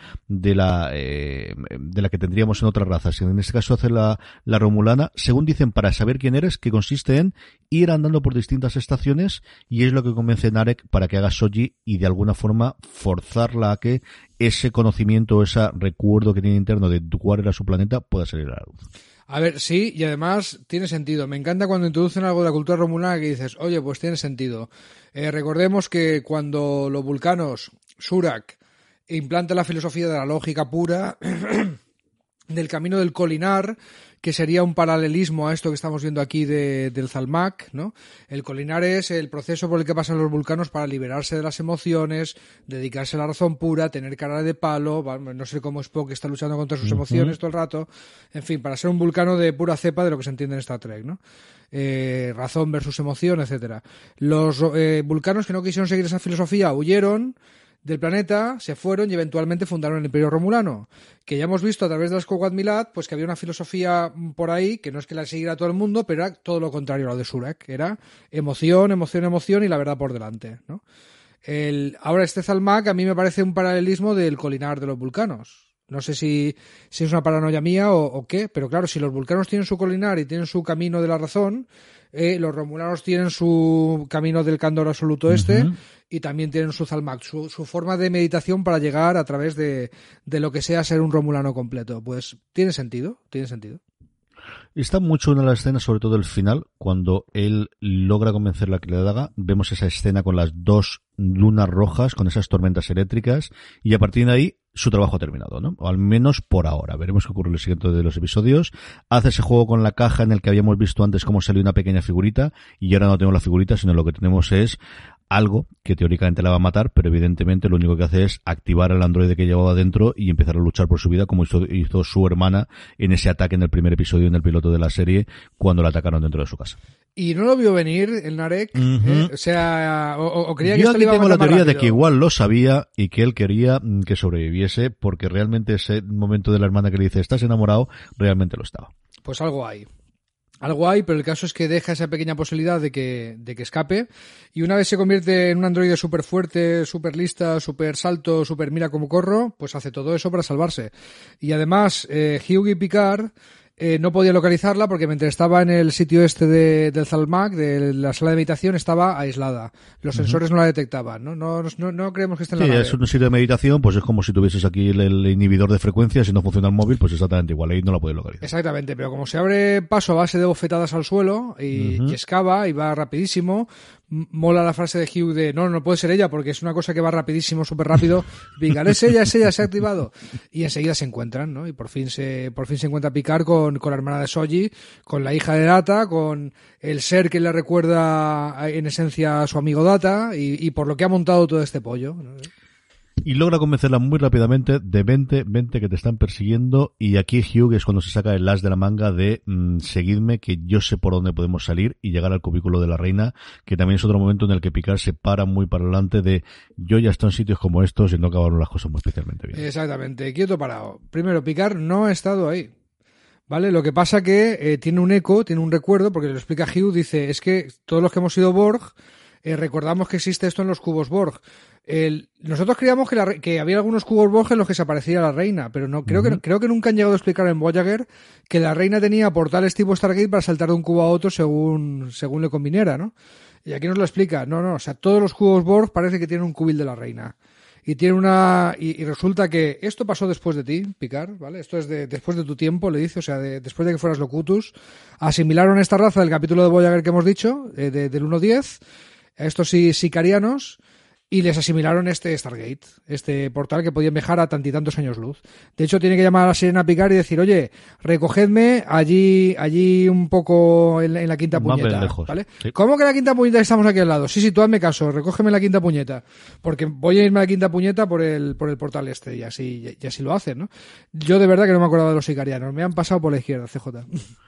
que tendríamos en otras razas. En este caso hace la romulana, según dicen, para saber quién eres, que consiste en ir andando por distintas estaciones, y es lo que convence a Narek para que haga Soji y de alguna forma forzarla a que ese conocimiento, ese recuerdo que tiene interno de cuál era su planeta pueda salir a la luz. A ver, sí, y además tiene sentido. Me encanta cuando introducen algo de la cultura romulana que dices, oye, pues tiene sentido. Recordemos que cuando los vulcanos, Surak, implanta la filosofía de la lógica pura del camino del colinar, que sería un paralelismo a esto que estamos viendo aquí del Zalmak, ¿no? El colinar es el proceso por el que pasan los vulcanos para liberarse de las emociones, dedicarse a la razón pura, tener cara de palo, no sé cómo Spock está luchando contra sus emociones todo el rato, en fin, para ser un vulcano de pura cepa de lo que se entiende en Star Trek, ¿no? Razón versus emoción, etcétera. Los vulcanos que no quisieron seguir esa filosofía huyeron del planeta, se fueron y eventualmente fundaron el Imperio Romulano, que ya hemos visto a través de las Quwat Milat, pues que había una filosofía por ahí, que no es que la siguiera todo el mundo, pero era todo lo contrario a lo de Surak, era emoción, emoción, emoción y la verdad por delante, ¿no? Ahora este Zalmak a mí me parece un paralelismo del colinar de los vulcanos. No sé si es una paranoia mía o qué, pero claro, si los vulcanos tienen su colinar y tienen su camino de la razón, los romulanos tienen su camino del candor absoluto y también tienen su Zalmak, su forma de meditación para llegar a través de lo que sea ser un romulano completo. Pues tiene sentido. Está mucho en la escena, sobre todo el final, cuando él logra convencerla que le haga. Vemos esa escena con las dos lunas rojas, con esas tormentas eléctricas, y a partir de ahí su trabajo ha terminado, ¿no? O al menos por ahora. Veremos qué ocurre en el siguiente de los episodios. Hace ese juego con la caja en el que habíamos visto antes cómo salió una pequeña figurita, y ahora no tenemos la figurita, sino lo que tenemos es algo que teóricamente la va a matar, pero evidentemente lo único que hace es activar al androide que llevaba dentro y empezar a luchar por su vida, como hizo su hermana en ese ataque en el primer episodio, en el piloto de la serie, cuando la atacaron dentro de su casa. Y no lo vio venir el Narek, o sea, o creía que yo esto le iba a tengo matar la teoría más de rápido. que igual lo sabía y que él quería que sobreviviese, porque realmente ese momento de la hermana que le dice estás enamorado, realmente lo estaba. Pues algo hay. Algo hay, pero el caso es que deja esa pequeña posibilidad de que escape, y una vez se convierte en un androide súper fuerte, súper lista, súper salto, súper mira cómo corro, pues hace todo eso para salvarse. Y además, Hugh y Picard no podía localizarla porque mientras estaba en el sitio este del Zalmak, de la sala de meditación, estaba aislada. Los sensores no la detectaban, ¿no? No creemos que esté en la nave. Es un sitio de meditación, pues es como si tuvieses aquí el inhibidor de frecuencias y no funciona el móvil, pues exactamente igual, ahí no la puedes localizar. Exactamente, pero como se abre paso a base de bofetadas al suelo y excava y va rapidísimo, mola la frase de Hugh de no puede ser ella porque es una cosa que va rapidísimo, súper rápido. Picard, es ella, se ha activado. Y enseguida se encuentran, ¿no? Y por fin se encuentra Picard con la hermana de Soji, con la hija de Data, con el ser que le recuerda en esencia a su amigo Data y por lo que ha montado todo este pollo, ¿no? Y logra convencerla muy rápidamente de vente que te están persiguiendo, y aquí Hugh es cuando se saca el as de la manga de seguidme que yo sé por dónde podemos salir y llegar al cubículo de la reina, que también es otro momento en el que Picard se para muy para adelante de yo ya estoy en sitios como estos y no acabaron las cosas muy especialmente bien. Exactamente, quieto parado. Primero, Picard no ha estado ahí. ¿Vale? Lo que pasa que tiene un eco, tiene un recuerdo, porque lo explica Hugh, dice, es que todos los que hemos sido Borg, recordamos que existe esto en los cubos Borg. Nosotros creíamos que había algunos cubos Borg en los que se aparecía la reina, pero no creo que nunca han llegado a explicar en Voyager que la reina tenía portales tipo Stargate para saltar de un cubo a otro según le conviniera, ¿no? Y aquí nos lo explica. No, o sea, todos los cubos Borg parece que tienen un cubil de la reina. Y tiene y resulta que esto pasó después de ti, Picard, ¿vale? Esto es después de tu tiempo, le dice, o sea, después de que fueras Locutus. Asimilaron esta raza del capítulo de Voyager que hemos dicho, del 1.10, a estos sicarianos, y les asimilaron este Stargate, este portal que podían viajar a tantitantos años luz. De hecho, tiene que llamar a la sirena a Picard y decir, oye, recogedme allí un poco en la quinta puñeta, lejos, ¿vale? Sí. ¿Cómo que la quinta puñeta estamos aquí al lado? Sí, tú hazme caso, recógeme la quinta puñeta, porque voy a irme a la quinta puñeta por el portal este, y así lo hacen, ¿no? Yo de verdad que no me acordaba de los sicarianos, me han pasado por la izquierda, CJ.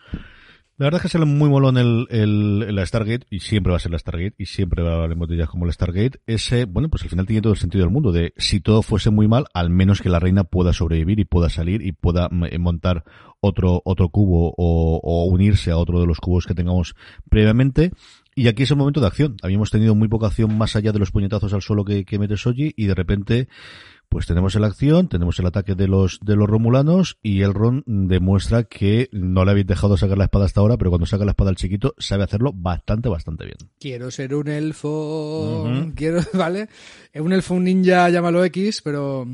La verdad es que sale muy molón la Stargate, y siempre va a ser la Stargate, y siempre hablaremos de ellas como la Stargate. Bueno, pues al final tiene todo el sentido del mundo, de si todo fuese muy mal, al menos que la reina pueda sobrevivir y pueda salir y pueda montar otro cubo o unirse a otro de los cubos que tengamos previamente. Y aquí es el momento de acción. Habíamos tenido muy poca acción más allá de los puñetazos al suelo que mete Soji, y de repente pues tenemos la acción, tenemos el ataque de los romulanos, y Elrond demuestra que no le habéis dejado sacar la espada hasta ahora, pero cuando saca la espada al chiquito sabe hacerlo bastante bien. Quiero ser un elfo, ¿vale? Un elfo, un ninja, llámalo X, pero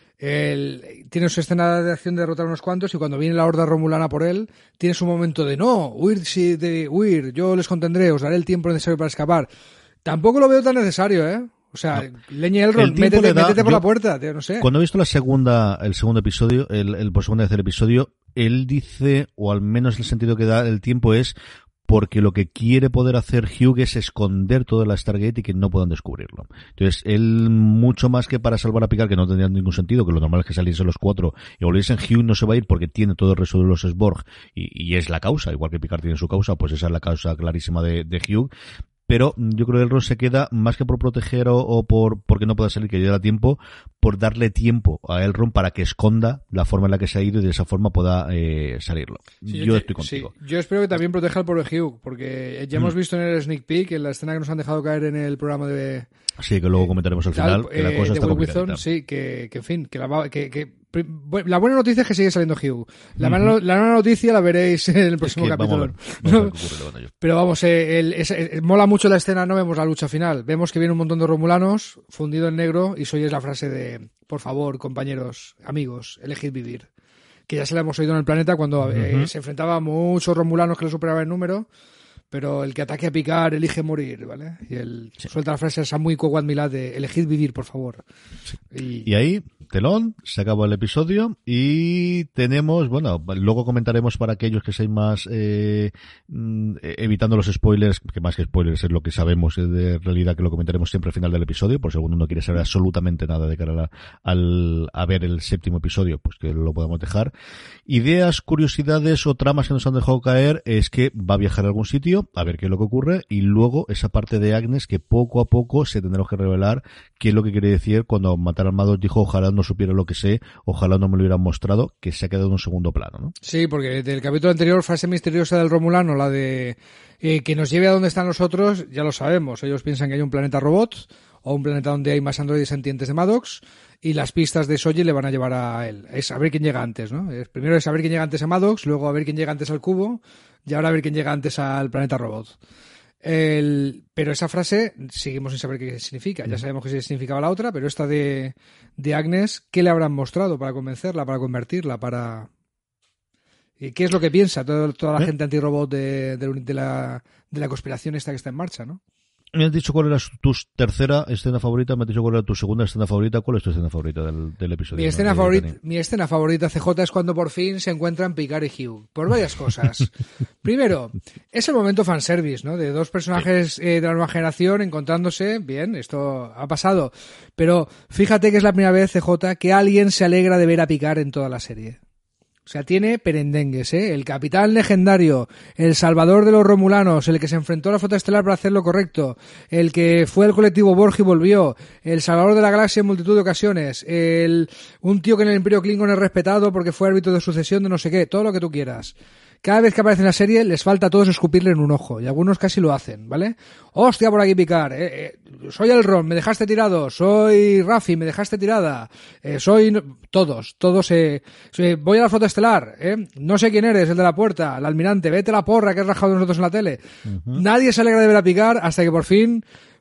tiene su escena de acción de derrotar unos cuantos, y cuando viene la horda romulana por él, tiene su momento de no, huir, yo les contendré, os daré el tiempo necesario para escapar. Tampoco lo veo tan necesario, ¿eh? O sea, no. Leña Elrond, métete por la puerta, tío, no sé. Cuando he visto el segundo episodio, por segunda vez el episodio, él dice, o al menos el sentido que da el tiempo es porque lo que quiere poder hacer Hugh es esconder toda la Stargate y que no puedan descubrirlo. Entonces, él, mucho más que para salvar a Picard, que no tendría ningún sentido, que lo normal es que saliesen los 4 y volviesen, Hugh no se va a ir porque tiene todo el resto de los Sborg y es la causa, igual que Picard tiene su causa, pues esa es la causa clarísima de Hugh. Pero yo creo que Elrond se queda, más que por proteger o porque no pueda salir, que llegue a tiempo, por darle tiempo a Elrond para que esconda la forma en la que se ha ido y de esa forma pueda salirlo. Sí, yo estoy contigo. Sí. Yo espero que también proteja al pobre Hugh, porque ya hemos visto en el sneak peek, en la escena que nos han dejado caer en el programa de... Sí, que luego comentaremos al final, que la cosa está complicada. Sí, que en fin, la buena noticia es que sigue saliendo Hugh. La mala noticia la veréis en el próximo capítulo. Pero vamos, mola mucho la escena, no vemos la lucha final. Vemos que viene un montón de romulanos fundido en negro y oyes la frase de por favor, compañeros, amigos, elegid vivir. Que ya se la hemos oído en el planeta cuando se enfrentaba a muchos romulanos que le superaban en número, pero el que ataque a Picard elige morir, ¿vale? Y él suelta la frase esa muy Quwad Milad de elegid vivir, por favor. Sí. Y ahí, telón, se acabó el episodio y tenemos, bueno, luego comentaremos para aquellos que sean más evitando los spoilers, que más que spoilers es lo que sabemos de realidad, que lo comentaremos siempre al final del episodio, por si alguno no quiere saber absolutamente nada de cara a ver el séptimo episodio, pues que lo podemos dejar. Ideas, curiosidades o tramas que nos han dejado caer es que va a viajar a algún sitio, a ver qué es lo que ocurre, y luego esa parte de Agnes que poco a poco se tendrá que revelar qué es lo que quiere decir cuando matar al Maddox dijo ojalá no supiera lo que sé, ojalá no me lo hubieran mostrado, que se ha quedado en un segundo plano, ¿no? Sí, porque del capítulo anterior, frase misteriosa del Romulano, la de que nos lleve a donde están los otros, ya lo sabemos, ellos piensan que hay un planeta robot o un planeta donde hay más androides sentientes de Maddox, y las pistas de Soji le van a llevar a él. Es a ver quién llega antes, ¿no? Primero es a ver quién llega antes a Maddox, luego a ver quién llega antes al cubo, y ahora a ver quién llega antes al planeta robot. Pero esa frase seguimos sin saber qué significa. Ya sabemos qué significaba la otra, pero esta de Agnes, ¿qué le habrán mostrado para convencerla, para convertirla, para... ¿Qué es lo que piensa toda la gente antirrobot de la conspiración esta que está en marcha, ¿no? Me has dicho cuál era tu tercera escena favorita, me has dicho cuál era tu segunda escena favorita. ¿Cuál es tu escena favorita del episodio? Mi escena favorita, CJ, es cuando por fin se encuentran Picard y Hugh. Por varias cosas. Primero, es el momento fanservice, ¿no? De dos personajes de la nueva generación encontrándose. Bien, esto ha pasado. Pero fíjate que es la primera vez, CJ, que alguien se alegra de ver a Picard en toda la serie. O sea, tiene perendengues, ¿eh? El capitán legendario, el salvador de los romulanos, el que se enfrentó a la flota estelar para hacer lo correcto, el que fue al colectivo Borg y volvió, el salvador de la galaxia en multitud de ocasiones, un tío que en el Imperio Klingon es respetado porque fue árbitro de sucesión de no sé qué, todo lo que tú quieras. Cada vez que aparece en la serie les falta a todos escupirle en un ojo, y algunos casi lo hacen, ¿vale? ¡Hostia, por aquí Picard! Soy Elrond, me dejaste tirado. Soy Raffi, me dejaste tirada. Todos. Voy a la flota estelar, no sé quién eres, el de la puerta, el almirante, vete a la porra que has rajado de nosotros en la tele. Nadie se alegra de ver a Picard hasta que por fin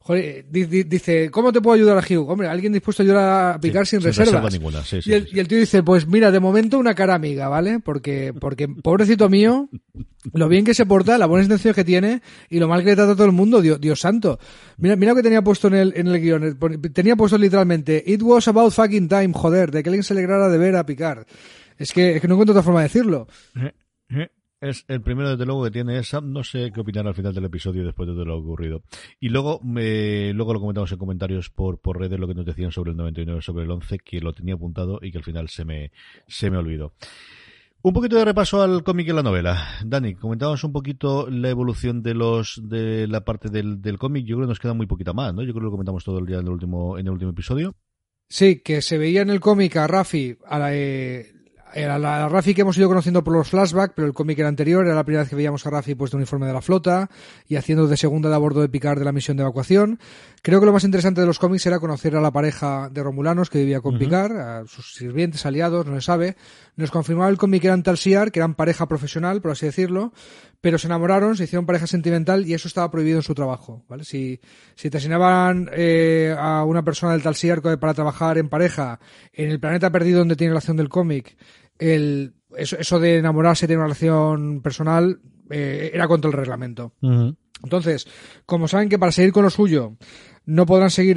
Joder, dice, ¿cómo te puedo ayudar a Hugh? Hombre, alguien dispuesto a ayudar a Picard sin reservas. Reserva ninguna. Sí, Y el tío dice, pues mira, de momento una cara amiga, ¿vale? Porque pobrecito mío, lo bien que se porta, la buena intención que tiene y lo mal que le trata a todo el mundo, Dios santo. Mira lo que tenía puesto en el guión. Tenía puesto literalmente, it was about fucking time, joder, de que alguien se alegrara de ver a Picard. Es que no encuentro otra forma de decirlo. Es el primero, desde luego, que tiene esa. No sé qué opinar al final del episodio después de todo lo ocurrido. Y luego lo comentamos en comentarios por redes, lo que nos decían sobre el 99, sobre el 11, que lo tenía apuntado y que al final se me olvidó. Un poquito de repaso al cómic y la novela. Dani, comentábamos un poquito la evolución de la parte del cómic. Yo creo que nos queda muy poquita más, ¿no? Yo creo que lo comentamos todo el día en el último episodio. Sí, que se veía en el cómic a Raffi, era la Raffi que hemos ido conociendo por los flashbacks, pero el cómic era anterior, era la primera vez que veíamos a Raffi puesto uniforme de la flota y haciendo de segunda de a bordo de Picard de la misión de evacuación. Creo que lo más interesante de los cómics era conocer a la pareja de romulanos que vivía con Picard, a sus sirvientes, aliados, no se sabe. Nos confirmaba el cómic que eran Tal Shiar, que eran pareja profesional, por así decirlo, pero se enamoraron, se hicieron pareja sentimental y eso estaba prohibido en su trabajo, ¿vale? Si te asignaban a una persona del Tal Shiar para trabajar en pareja en el planeta perdido donde tiene la acción del cómic, eso de enamorarse de una relación personal era contra el reglamento. Uh-huh. Entonces, como saben que para seguir con lo suyo no podrán seguir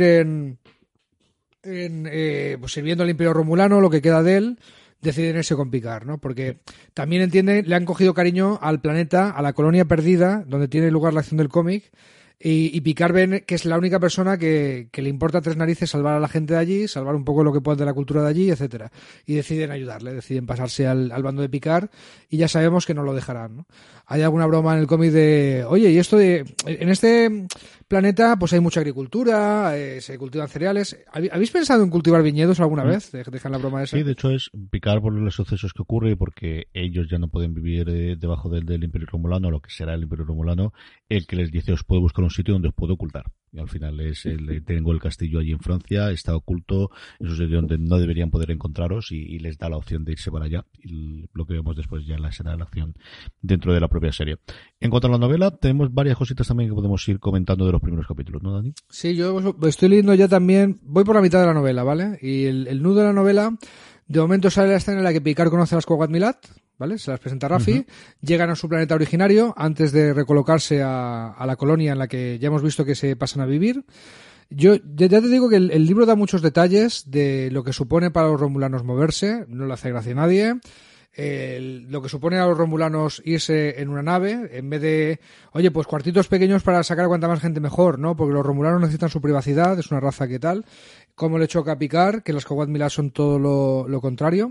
pues sirviendo al Imperio Romulano, lo que queda de él, deciden irse con Picard, ¿no? Porque también entienden, le han cogido cariño al planeta, a la colonia perdida, donde tiene lugar la acción del cómic. Y Picard ven que es la única persona que le importa tres narices salvar a la gente de allí, salvar un poco lo que pueda de la cultura de allí, etcétera. Y deciden ayudarle, deciden pasarse al bando de Picard y ya sabemos que no lo dejarán, ¿no? Hay alguna broma en el cómic de, oye, y esto de, en este planeta pues hay mucha agricultura, se cultivan cereales. ¿Habéis pensado en cultivar viñedos alguna vez? Dejan la broma esa. Sí, de hecho es Picard por los sucesos que ocurre y porque ellos ya no pueden vivir debajo del Imperio Romulano, lo que será el Imperio Romulano, el que les dice, os puedo buscar un sitio donde os puedo ocultar. Y al final tengo el castillo allí en Francia, está oculto, es un sitio donde no deberían poder encontraros y les da la opción de irse para allá. Y lo que vemos después ya será la acción dentro de la propia serie. En cuanto a la novela, tenemos varias cositas también que podemos ir comentando de los primeros capítulos, ¿no, Dani? Sí, yo estoy leyendo ya también, voy por la mitad de la novela, ¿vale? Y el nudo de la novela, de momento sale la escena en la que Picard conoce a las Quw'ad Milat, ¿vale? Se las presenta Raffi, llegan a su planeta originario antes de recolocarse a la colonia en la que ya hemos visto que se pasan a vivir. Yo ya te digo que el libro da muchos detalles de lo que supone para los romulanos moverse, no le hace gracia a nadie. Lo que supone a los romulanos irse en una nave, en vez de, oye, pues cuartitos pequeños para sacar a cuanta más gente mejor, ¿no? Porque los romulanos necesitan su privacidad, es una raza que tal. Cómo le choca a Picard, que las Quw'ad Milat son todo lo contrario.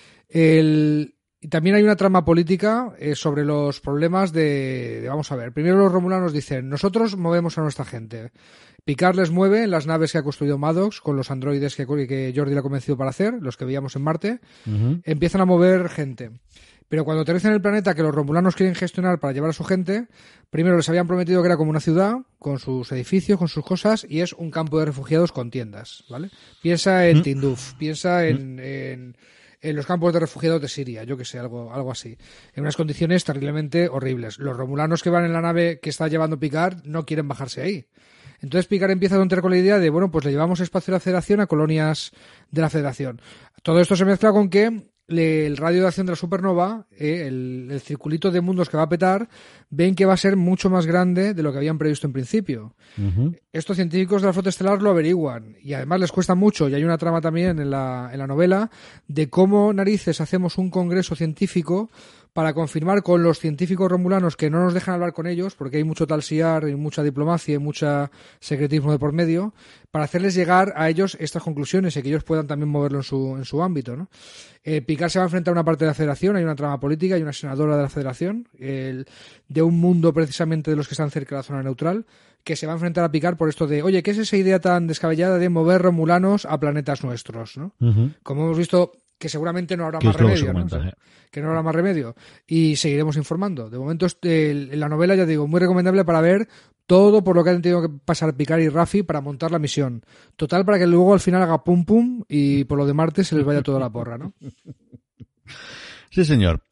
Y también hay una trama política sobre los problemas de vamos a ver, primero los romulanos dicen, nosotros movemos a nuestra gente. Picard les mueve en las naves que ha construido Maddox con los androides que Jordi le ha convencido para hacer, los que veíamos en Marte, empiezan a mover gente. Pero cuando aterrizan en el planeta que los romulanos quieren gestionar para llevar a su gente, primero les habían prometido que era como una ciudad, con sus edificios, con sus cosas, y es un campo de refugiados con tiendas, ¿vale? Piensa en Tinduf, piensa en los campos de refugiados de Siria, yo que sé, algo así. En unas condiciones terriblemente horribles. Los romulanos que van en la nave que está llevando Picard no quieren bajarse ahí. Entonces Picard empieza a tontear con la idea de, bueno, pues le llevamos espacio de la Federación a colonias de la Federación. Todo esto se mezcla con que el radio de acción de la supernova, el circulito de mundos que va a petar, ven que va a ser mucho más grande de lo que habían previsto en principio. Estos científicos de la flota estelar lo averiguan y además les cuesta mucho, y hay una trama también en la novela de cómo narices hacemos un congreso científico para confirmar con los científicos romulanos que no nos dejan hablar con ellos, porque hay mucho Tal Shiar y mucha diplomacia y mucho secretismo de por medio, para hacerles llegar a ellos estas conclusiones y que ellos puedan también moverlo en su ámbito, ¿no? Picard se va a enfrentar a una parte de la Federación, hay una trama política, hay una senadora de la Federación, de un mundo precisamente de los que están cerca de la zona neutral, que se va a enfrentar a Picard por esto de, oye, ¿qué es esa idea tan descabellada de mover romulanos a planetas nuestros, ¿no? Como hemos visto, que seguramente no habrá más remedio, ¿no? O sea, que no habrá más remedio. Y seguiremos informando. De momento, la novela, ya digo, muy recomendable para ver todo por lo que han tenido que pasar Picard y Raffi para montar la misión. Total, para que luego al final haga pum pum y por lo de Marte se les vaya toda la porra, ¿no? Sí, señor.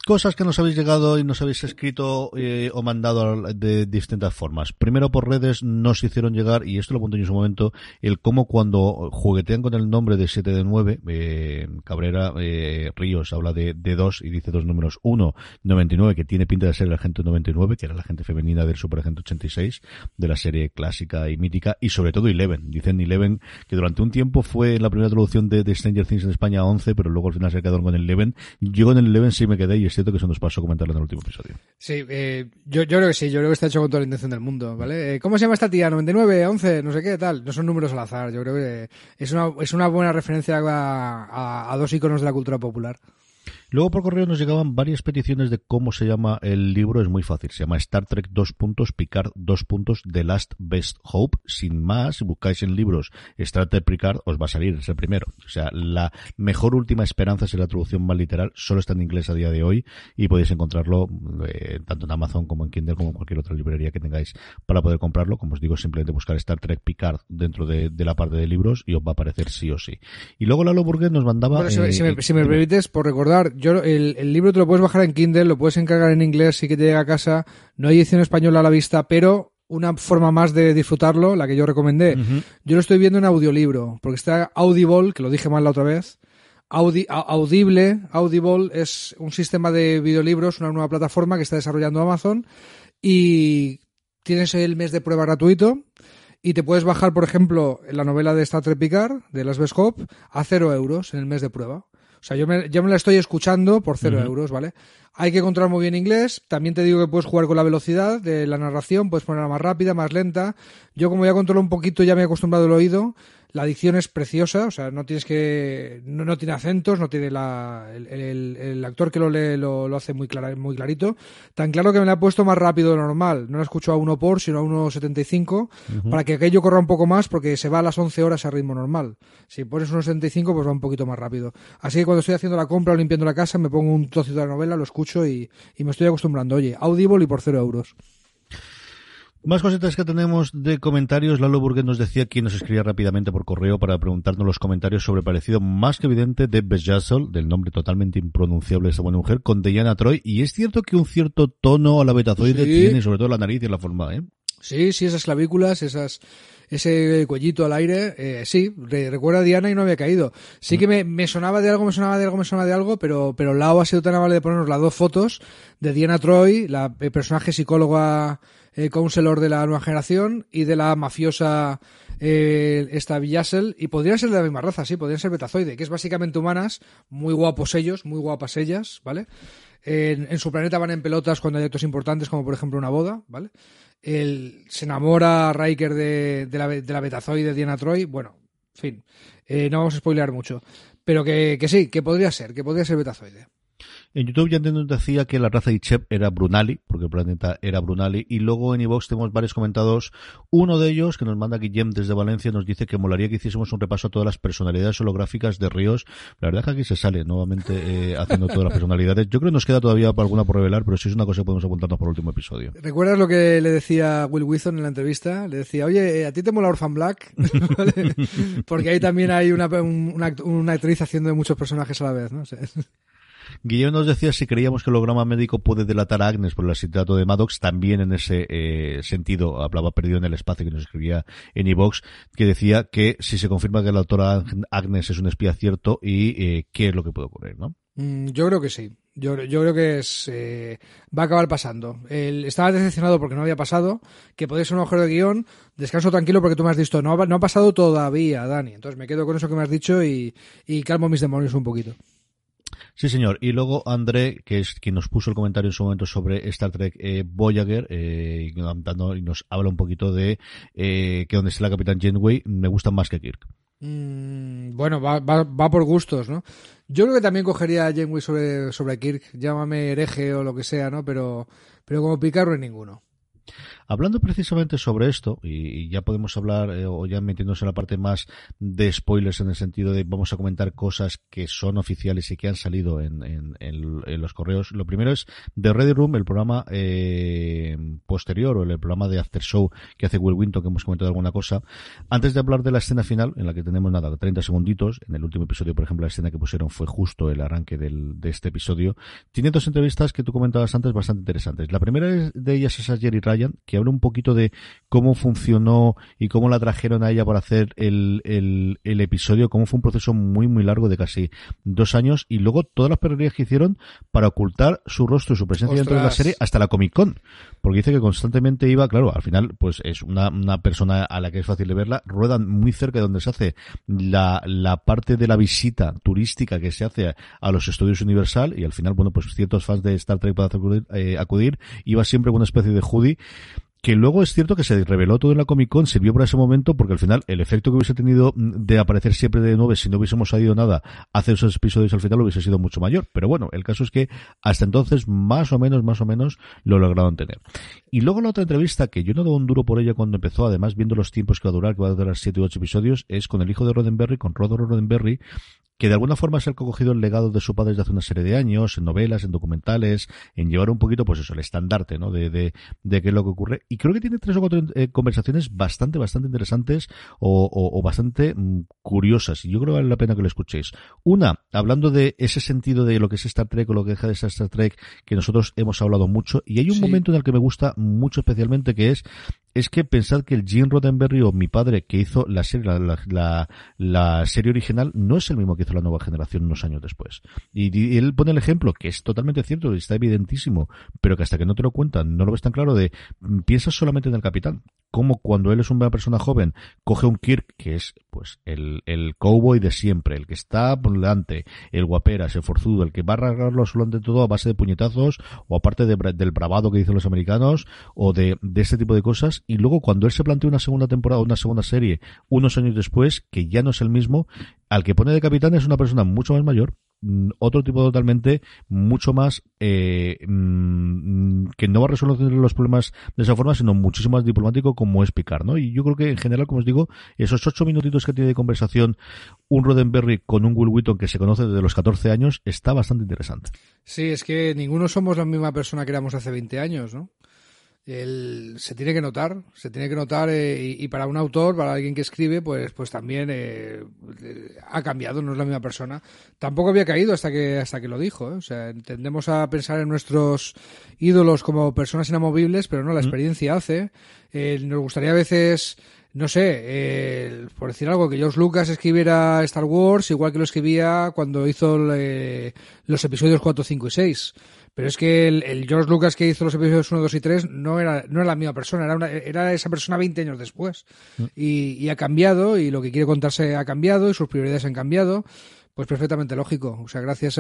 Cosas que nos habéis llegado y nos habéis escrito o mandado de distintas formas. Primero por redes nos hicieron llegar, y esto lo apunté en su momento, el cómo cuando juguetean con el nombre de 7 de 9, Cabrera Ríos habla de 2 y dice dos números. 1, 99, que tiene pinta de ser el agente 99, que era la agente femenina del Superagente 86, de la serie clásica y mítica, y sobre todo Eleven. Dicen Eleven que durante un tiempo fue la primera traducción de Stranger Things en España 11, pero luego al final se quedaron con el Eleven. Yo con el Eleven sí me quedé, y es cierto que eso nos pasó a comentarlo en el último episodio. Sí, yo creo que sí, yo creo que está hecho con toda la intención del mundo, ¿vale? ¿Cómo se llama esta tía? 99, 11, no sé qué, tal. No son números al azar, yo creo que es una buena referencia a dos iconos de la cultura popular. Luego por correo nos llegaban varias peticiones de cómo se llama el libro. Es muy fácil, se llama Star Trek Picard The Last Best Hope. Sin más, si buscáis en libros Star Trek Picard, os va a salir, es el primero. O sea, la mejor última esperanza es la traducción más literal, solo está en inglés a día de hoy y podéis encontrarlo tanto en Amazon como en Kindle como en cualquier otra librería que tengáis para poder comprarlo. Como os digo, simplemente buscar Star Trek Picard dentro de la parte de libros y os va a aparecer sí o sí. Y luego Lalo Burguet nos mandaba... Bueno, si me permites, por recordar, el libro te lo puedes bajar en Kindle, lo puedes encargar en inglés, sí que te llega a casa, no hay edición española a la vista, pero una forma más de disfrutarlo, la que yo recomendé, yo lo estoy viendo en audiolibro, porque está Audible, que lo dije mal la otra vez, Audible es un sistema de videolibros, una nueva plataforma que está desarrollando Amazon, y tienes el mes de prueba gratuito, y te puedes bajar, por ejemplo, la novela de Star Trek Picard, de Last Best Hope, a 0 euros en el mes de prueba. O sea, yo me la estoy escuchando por 0 euros, ¿vale? Hay que controlar muy bien inglés. También te digo que puedes jugar con la velocidad de la narración, puedes ponerla más rápida, más lenta. Yo, como ya controlo un poquito, ya me he acostumbrado el oído. La dicción es preciosa, o sea, no tienes que, no tiene acentos, no tiene el actor que lo lee lo hace muy clarito. Tan claro que me la he puesto más rápido de lo normal. No la escucho a 1 por, sino a 1.75, para que aquello corra un poco más, porque se va a las 11 horas a ritmo normal. Si pones 1.75, pues va un poquito más rápido. Así que cuando estoy haciendo la compra o limpiando la casa, me pongo un trocito de la novela, lo escucho y me estoy acostumbrando. Oye, Audible y por 0 euros. Más cositas que tenemos de comentarios. Lalo Burguet nos decía que nos escribía rápidamente por correo para preguntarnos los comentarios sobre el parecido más que evidente de Bejazzel, del nombre totalmente impronunciable de esta buena mujer, con Diana Troy. Y es cierto que un cierto tono a la betazoide tiene, sobre todo la nariz y la forma, ¿eh? Sí, esas clavículas, ese cuellito al aire, sí, recuerda a Diana y no había caído. Sí que me sonaba de algo, pero Lau ha sido tan amable de ponernos las dos fotos de Diana Troy, la personaje psicóloga counselor de la nueva generación, y de la mafiosa esta Bejazzel, y podrían ser de la misma raza, sí, podrían ser betazoide, que es básicamente humanas, muy guapos ellos, muy guapas ellas, ¿vale? En su planeta van en pelotas cuando hay actos importantes, como por ejemplo una boda, ¿vale? Se enamora Riker de la betazoide Diana Troy. Bueno, en fin, no vamos a spoilear mucho, pero que sí, que podría ser betazoide. En YouTube ya nos decía que la raza de Icheb era Brunali, porque el planeta era Brunali, y luego en iVoox tenemos varios comentados. Uno de ellos, que nos manda Guillem desde Valencia, nos dice que molaría que hiciésemos un repaso a todas las personalidades holográficas de Ríos. La verdad es que aquí se sale nuevamente haciendo todas las personalidades. Yo creo que nos queda todavía alguna por revelar, pero sí es una cosa que podemos apuntarnos por el último episodio. ¿Recuerdas lo que le decía Will Wheaton en la entrevista? Le decía, oye, ¿a ti te mola Orphan Black? ¿Vale? Porque ahí también hay una actriz haciendo de muchos personajes a la vez, ¿no? O sea, Guillermo nos decía si creíamos que el holograma médico puede delatar a Agnes por el asesinato de Maddox. También en ese sentido hablaba Perdido en el Espacio, que nos escribía en iVoox, que decía que si se confirma que la doctora Agnes es un espía cierto y qué es lo que puede ocurrir, ¿no? Yo creo que sí. Yo creo que va a acabar pasando. Estaba decepcionado porque no había pasado, que podía ser un agujero de guión. Descanso tranquilo porque tú me has dicho, no ha pasado todavía, Dani. Entonces me quedo con eso que me has dicho y calmo mis demonios un poquito. Sí, señor. Y luego André, que es quien nos puso el comentario en su momento sobre Star Trek Voyager, y nos habla un poquito de que donde está la Capitán Janeway me gustan más que Kirk. Bueno, va por gustos, ¿no? Yo creo que también cogería a Janeway sobre Kirk, llámame hereje o lo que sea, ¿no? Pero como Picard no hay ninguno. Hablando precisamente sobre esto, y ya podemos hablar, o ya metiéndonos en la parte más de spoilers, en el sentido de vamos a comentar cosas que son oficiales y que han salido en los correos. Lo primero es The Ready Room, el programa posterior, o el programa de After Show que hace Will Wheaton, que hemos comentado alguna cosa. Antes de hablar de la escena final, en la que tenemos 30 segunditos, en el último episodio, por ejemplo, la escena que pusieron fue justo el arranque de este episodio. Tiene dos entrevistas que tú comentabas antes bastante interesantes. La primera de ellas es a Jeri Ryan, que habla un poquito de cómo funcionó y cómo la trajeron a ella para hacer el episodio, cómo fue un proceso muy muy largo de casi 2 años, y luego todas las perrerías que hicieron para ocultar su rostro y su presencia dentro de la serie hasta la Comic Con, porque dice que constantemente iba, claro, al final pues es una persona a la que es fácil de verla, ruedan muy cerca de donde se hace la parte de la visita turística que se hace a los estudios Universal, y al final, bueno, pues ciertos fans de Star Trek para acudir, iba siempre con una especie de hoodie, que luego es cierto que se reveló todo en la Comic Con, sirvió para ese momento, porque al final el efecto que hubiese tenido de aparecer siempre de nuevo si no hubiésemos sabido nada hace esos episodios al final hubiese sido mucho mayor. Pero bueno, el caso es que hasta entonces más o menos lo lograron tener. Y luego la otra entrevista, que yo no doy un duro por ella cuando empezó, además viendo los tiempos que va a durar 7 u 8 episodios, es con el hijo de Roddenberry, con Roderick Roddenberry, que de alguna forma es el que ha cogido el legado de su padre desde hace una serie de años, en novelas, en documentales, en llevar un poquito, pues eso, el estandarte, ¿no? De qué es lo que ocurre. Y creo que tiene 3 o 4 conversaciones bastante interesantes o bastante curiosas. Y yo creo que vale la pena que lo escuchéis. Una, hablando de ese sentido de lo que es Star Trek o lo que deja de ser Star Trek, que nosotros hemos hablado mucho. Y hay un momento en el que me gusta mucho especialmente, que es que pensad que el Gene Roddenberry, o mi padre, que hizo la serie, la serie original, no es el mismo que hizo la nueva generación unos años después. Y él pone el ejemplo, que es totalmente cierto, y está evidentísimo, pero que hasta que no te lo cuentan, no lo ves tan claro, de piensas solamente en el capitán. Como cuando él es una persona joven, coge un Kirk, que es pues el cowboy de siempre, el que está por delante, el guaperas, el forzudo, el que va a arreglarlo absolutamente todo a base de puñetazos, o aparte del bravado que dicen los americanos, o de este tipo de cosas. Y luego cuando él se plantea una segunda temporada, una segunda serie, unos años después, que ya no es el mismo, al que pone de capitán es una persona mucho más mayor, otro tipo totalmente, mucho más que no va a resolver los problemas de esa forma, sino muchísimo más diplomático, como es Picard, ¿no? Y yo creo que en general, como os digo, esos 8 minutitos que tiene de conversación un Roddenberry con un Will Wheaton que se conoce desde los 14 años, está bastante interesante. Sí, es que ninguno somos la misma persona que éramos hace 20 años, ¿no? Se tiene que notar y para un autor, para alguien que escribe, pues también ha cambiado, no es la misma persona. Tampoco había caído hasta que lo dijo, ¿eh? O sea, tendemos a pensar en nuestros ídolos como personas inamovibles, pero no, la experiencia hace. Nos gustaría a veces, no sé, por decir algo, que George Lucas escribiera Star Wars igual que lo escribía cuando hizo los episodios 4, 5 y 6. Pero es que el George Lucas que hizo los episodios 1, 2 y 3 no era la misma persona, era esa persona 20 años después. Y ha cambiado, y lo que quiere contarse ha cambiado, y sus prioridades han cambiado. Pues perfectamente lógico. O sea, gracias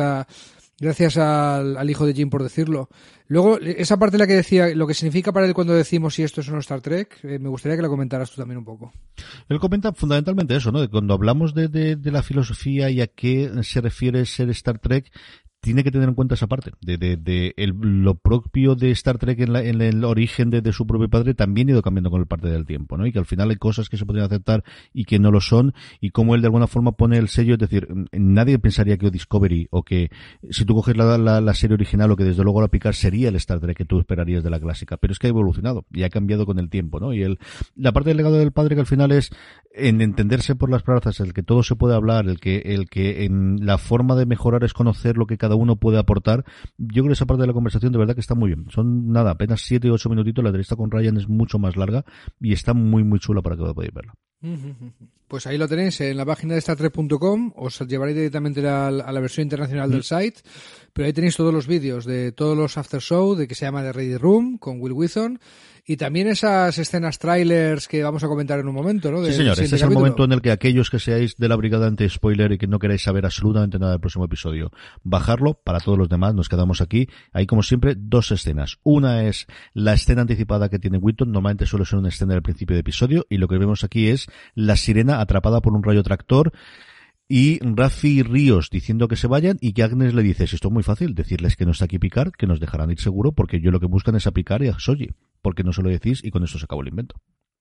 al hijo de Jim por decirlo. Luego, esa parte en la que decía lo que significa para él cuando decimos si esto es o no Star Trek, me gustaría que la comentaras tú también un poco. Él comenta fundamentalmente eso, ¿no? De cuando hablamos de la filosofía y a qué se refiere ser Star Trek, tiene que tener en cuenta esa parte lo propio de Star Trek en el origen de su propio padre también ha ido cambiando con el parte del tiempo, ¿no? Y que al final hay cosas que se podrían aceptar y que no lo son, y cómo él de alguna forma pone el sello, es decir, nadie pensaría que Discovery, o que si tú coges la serie original, o que desde luego la Picard sería el Star Trek que tú esperarías de la clásica, pero es que ha evolucionado y ha cambiado con el tiempo, ¿no? Y la parte del legado del padre, que al final es en entenderse por las plazas, el que todo se puede hablar, el que en la forma de mejorar es conocer lo que cada uno puede aportar. Yo creo que esa parte de la conversación de verdad que está muy bien. Son apenas 7 o 8 minutitos. La entrevista con Ryan es mucho más larga y está muy muy chula para que podáis verla. Pues ahí lo tenéis en la página de StarTrek.com. Os llevaré directamente a la versión internacional del site, pero ahí tenéis todos los vídeos de todos los after show, de que se llama The Ready Room con Will Wheaton, y también esas escenas trailers que vamos a comentar en un momento, ¿no? Sí, señor, este es el momento en el que aquellos que seáis de la brigada anti-spoiler y que no queráis saber absolutamente nada del próximo episodio, bajarlo. Para todos los demás nos quedamos aquí. Hay, como siempre, 2 escenas. Una es la escena anticipada que tiene Wheaton, normalmente suele ser una escena del principio de episodio, y lo que vemos aquí es la sirena atrapada por un rayo tractor, y Raffi y Ríos diciendo que se vayan, y que Agnes le dice, esto es muy fácil, decirles que no está aquí Picard, que nos dejarán ir seguro, porque yo lo que buscan es a Picard y a Soji. porque no se lo decís y con eso se acabó el invento.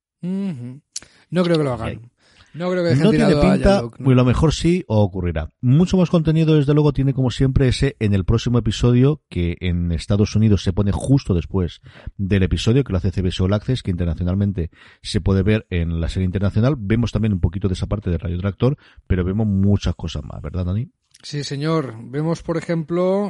No creo que lo hagan. No creo que dejen no tiene tirado pinta, a Luke, y lo mejor sí o ocurrirá. Mucho más contenido, desde luego, tiene como siempre ese en el próximo episodio, que en Estados Unidos se pone justo después del episodio que lo hace CBS All Access, que internacionalmente se puede ver en la serie internacional. Vemos también un poquito de esa parte de Radio Tractor, pero vemos muchas cosas más, ¿verdad, Dani? Sí, señor. Vemos, por ejemplo,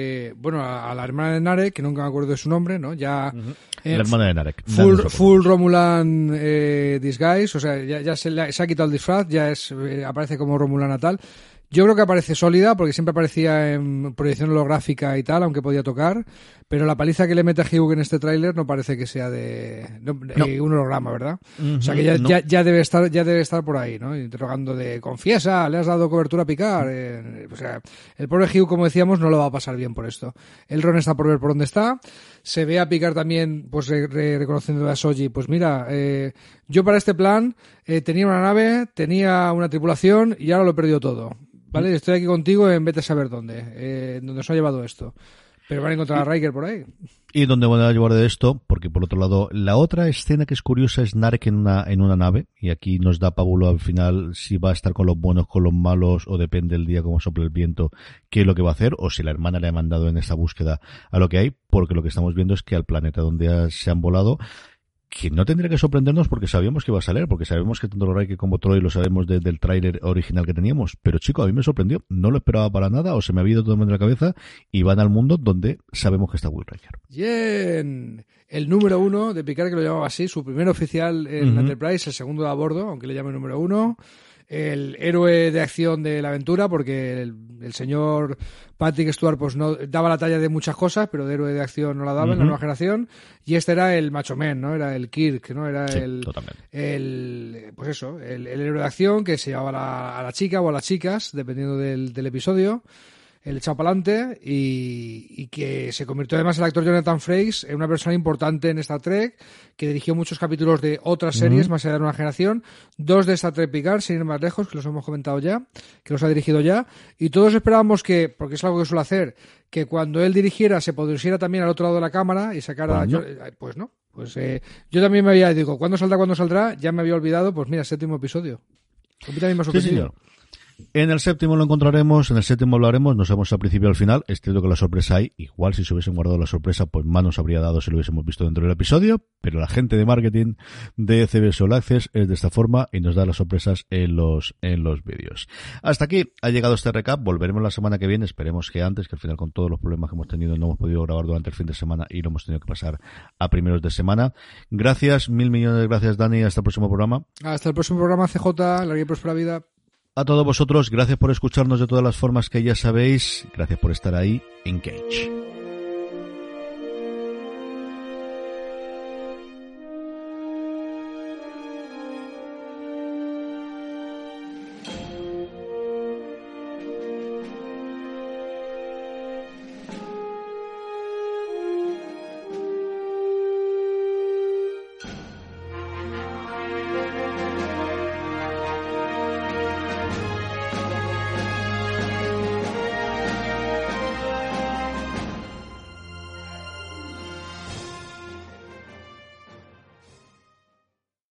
a la hermana de Narek, que nunca me acuerdo de su nombre, ¿no? Ya la hermana de Narek. Full Romulan disguise, o sea, ya se ha quitado el disfraz, ya aparece como Romulana tal. Yo creo que aparece sólida, porque siempre aparecía en proyección holográfica y tal, aunque podía tocar, pero la paliza que le mete a Hugh en este tráiler no parece que sea un holograma, ¿verdad? O sea que ya debe estar por ahí, ¿no? Interrogando confiesa, le has dado cobertura a Picard. O sea, el pobre Hugh, como decíamos, no lo va a pasar bien por esto. El Ron está por ver por dónde está. Se ve a Picard también, pues reconociendo a Soji, pues mira, yo para este plan tenía una nave, tenía una tripulación y ahora lo he perdido todo. Vale, estoy aquí contigo en vete a saber dónde nos ha llevado esto. Pero van a encontrar a Riker por ahí. ¿Y dónde van a llevar de esto? Porque por otro lado, la otra escena que es curiosa es Narek en una nave, y aquí nos da pábulo al final si va a estar con los buenos, con los malos, o depende del día cómo sople el viento, qué es lo que va a hacer, o si la hermana le ha mandado en esta búsqueda a lo que hay, porque lo que estamos viendo es que al planeta donde se han volado, que no tendría que sorprendernos porque sabíamos que iba a salir, porque sabemos que tanto Riker como Troy lo sabemos desde el tráiler original que teníamos, pero chico, a mí me sorprendió, no lo esperaba para nada, o se me había ido totalmente la cabeza, y van al mundo donde sabemos que está Will Riker. Bien, el número 1 de Picard, que lo llamaba así, su primer oficial en Enterprise, el segundo de a bordo, aunque le llame número 1, el héroe de acción de la aventura, porque el señor Patrick Stewart pues no daba la talla de muchas cosas, pero de héroe de acción no la daba en la nueva generación, y este era el macho man, ¿no? Era el Kirk, ¿no? Era el héroe de acción que se llevaba a la chica o a las chicas, dependiendo del episodio, el echado para adelante, y que se convirtió además el actor Jonathan Frakes en una persona importante en Star Trek, que dirigió muchos capítulos de otras series más allá de una generación, 2 de Star Trek Picard, sin ir más lejos, que los hemos comentado ya, que los ha dirigido ya, y todos esperábamos que, porque es algo que suele hacer, que cuando él dirigiera se pusiera también al otro lado de la cámara y sacara... Pues no. Pues yo también digo, ¿cuándo saldrá? Ya me había olvidado, pues mira, 7º episodio. A mí también me ha sorprendido. Sí, señor. En el 7º lo encontraremos, en el 7º hablaremos, no sabemos al principio o al final, es cierto que la sorpresa hay, igual si se hubiesen guardado la sorpresa, pues más nos habría dado si lo hubiésemos visto dentro del episodio, pero la gente de marketing de CBS All Access es de esta forma y nos da las sorpresas en los vídeos. Hasta aquí ha llegado este recap, volveremos la semana que viene, esperemos que antes, que al final con todos los problemas que hemos tenido no hemos podido grabar durante el fin de semana y lo hemos tenido que pasar a primeros de semana. Gracias, 1.000 millones de gracias, Dani, hasta el próximo programa. Hasta el próximo programa, CJ, larga y próspera vida. A todos vosotros, gracias por escucharnos de todas las formas que ya sabéis, gracias por estar ahí, Engage.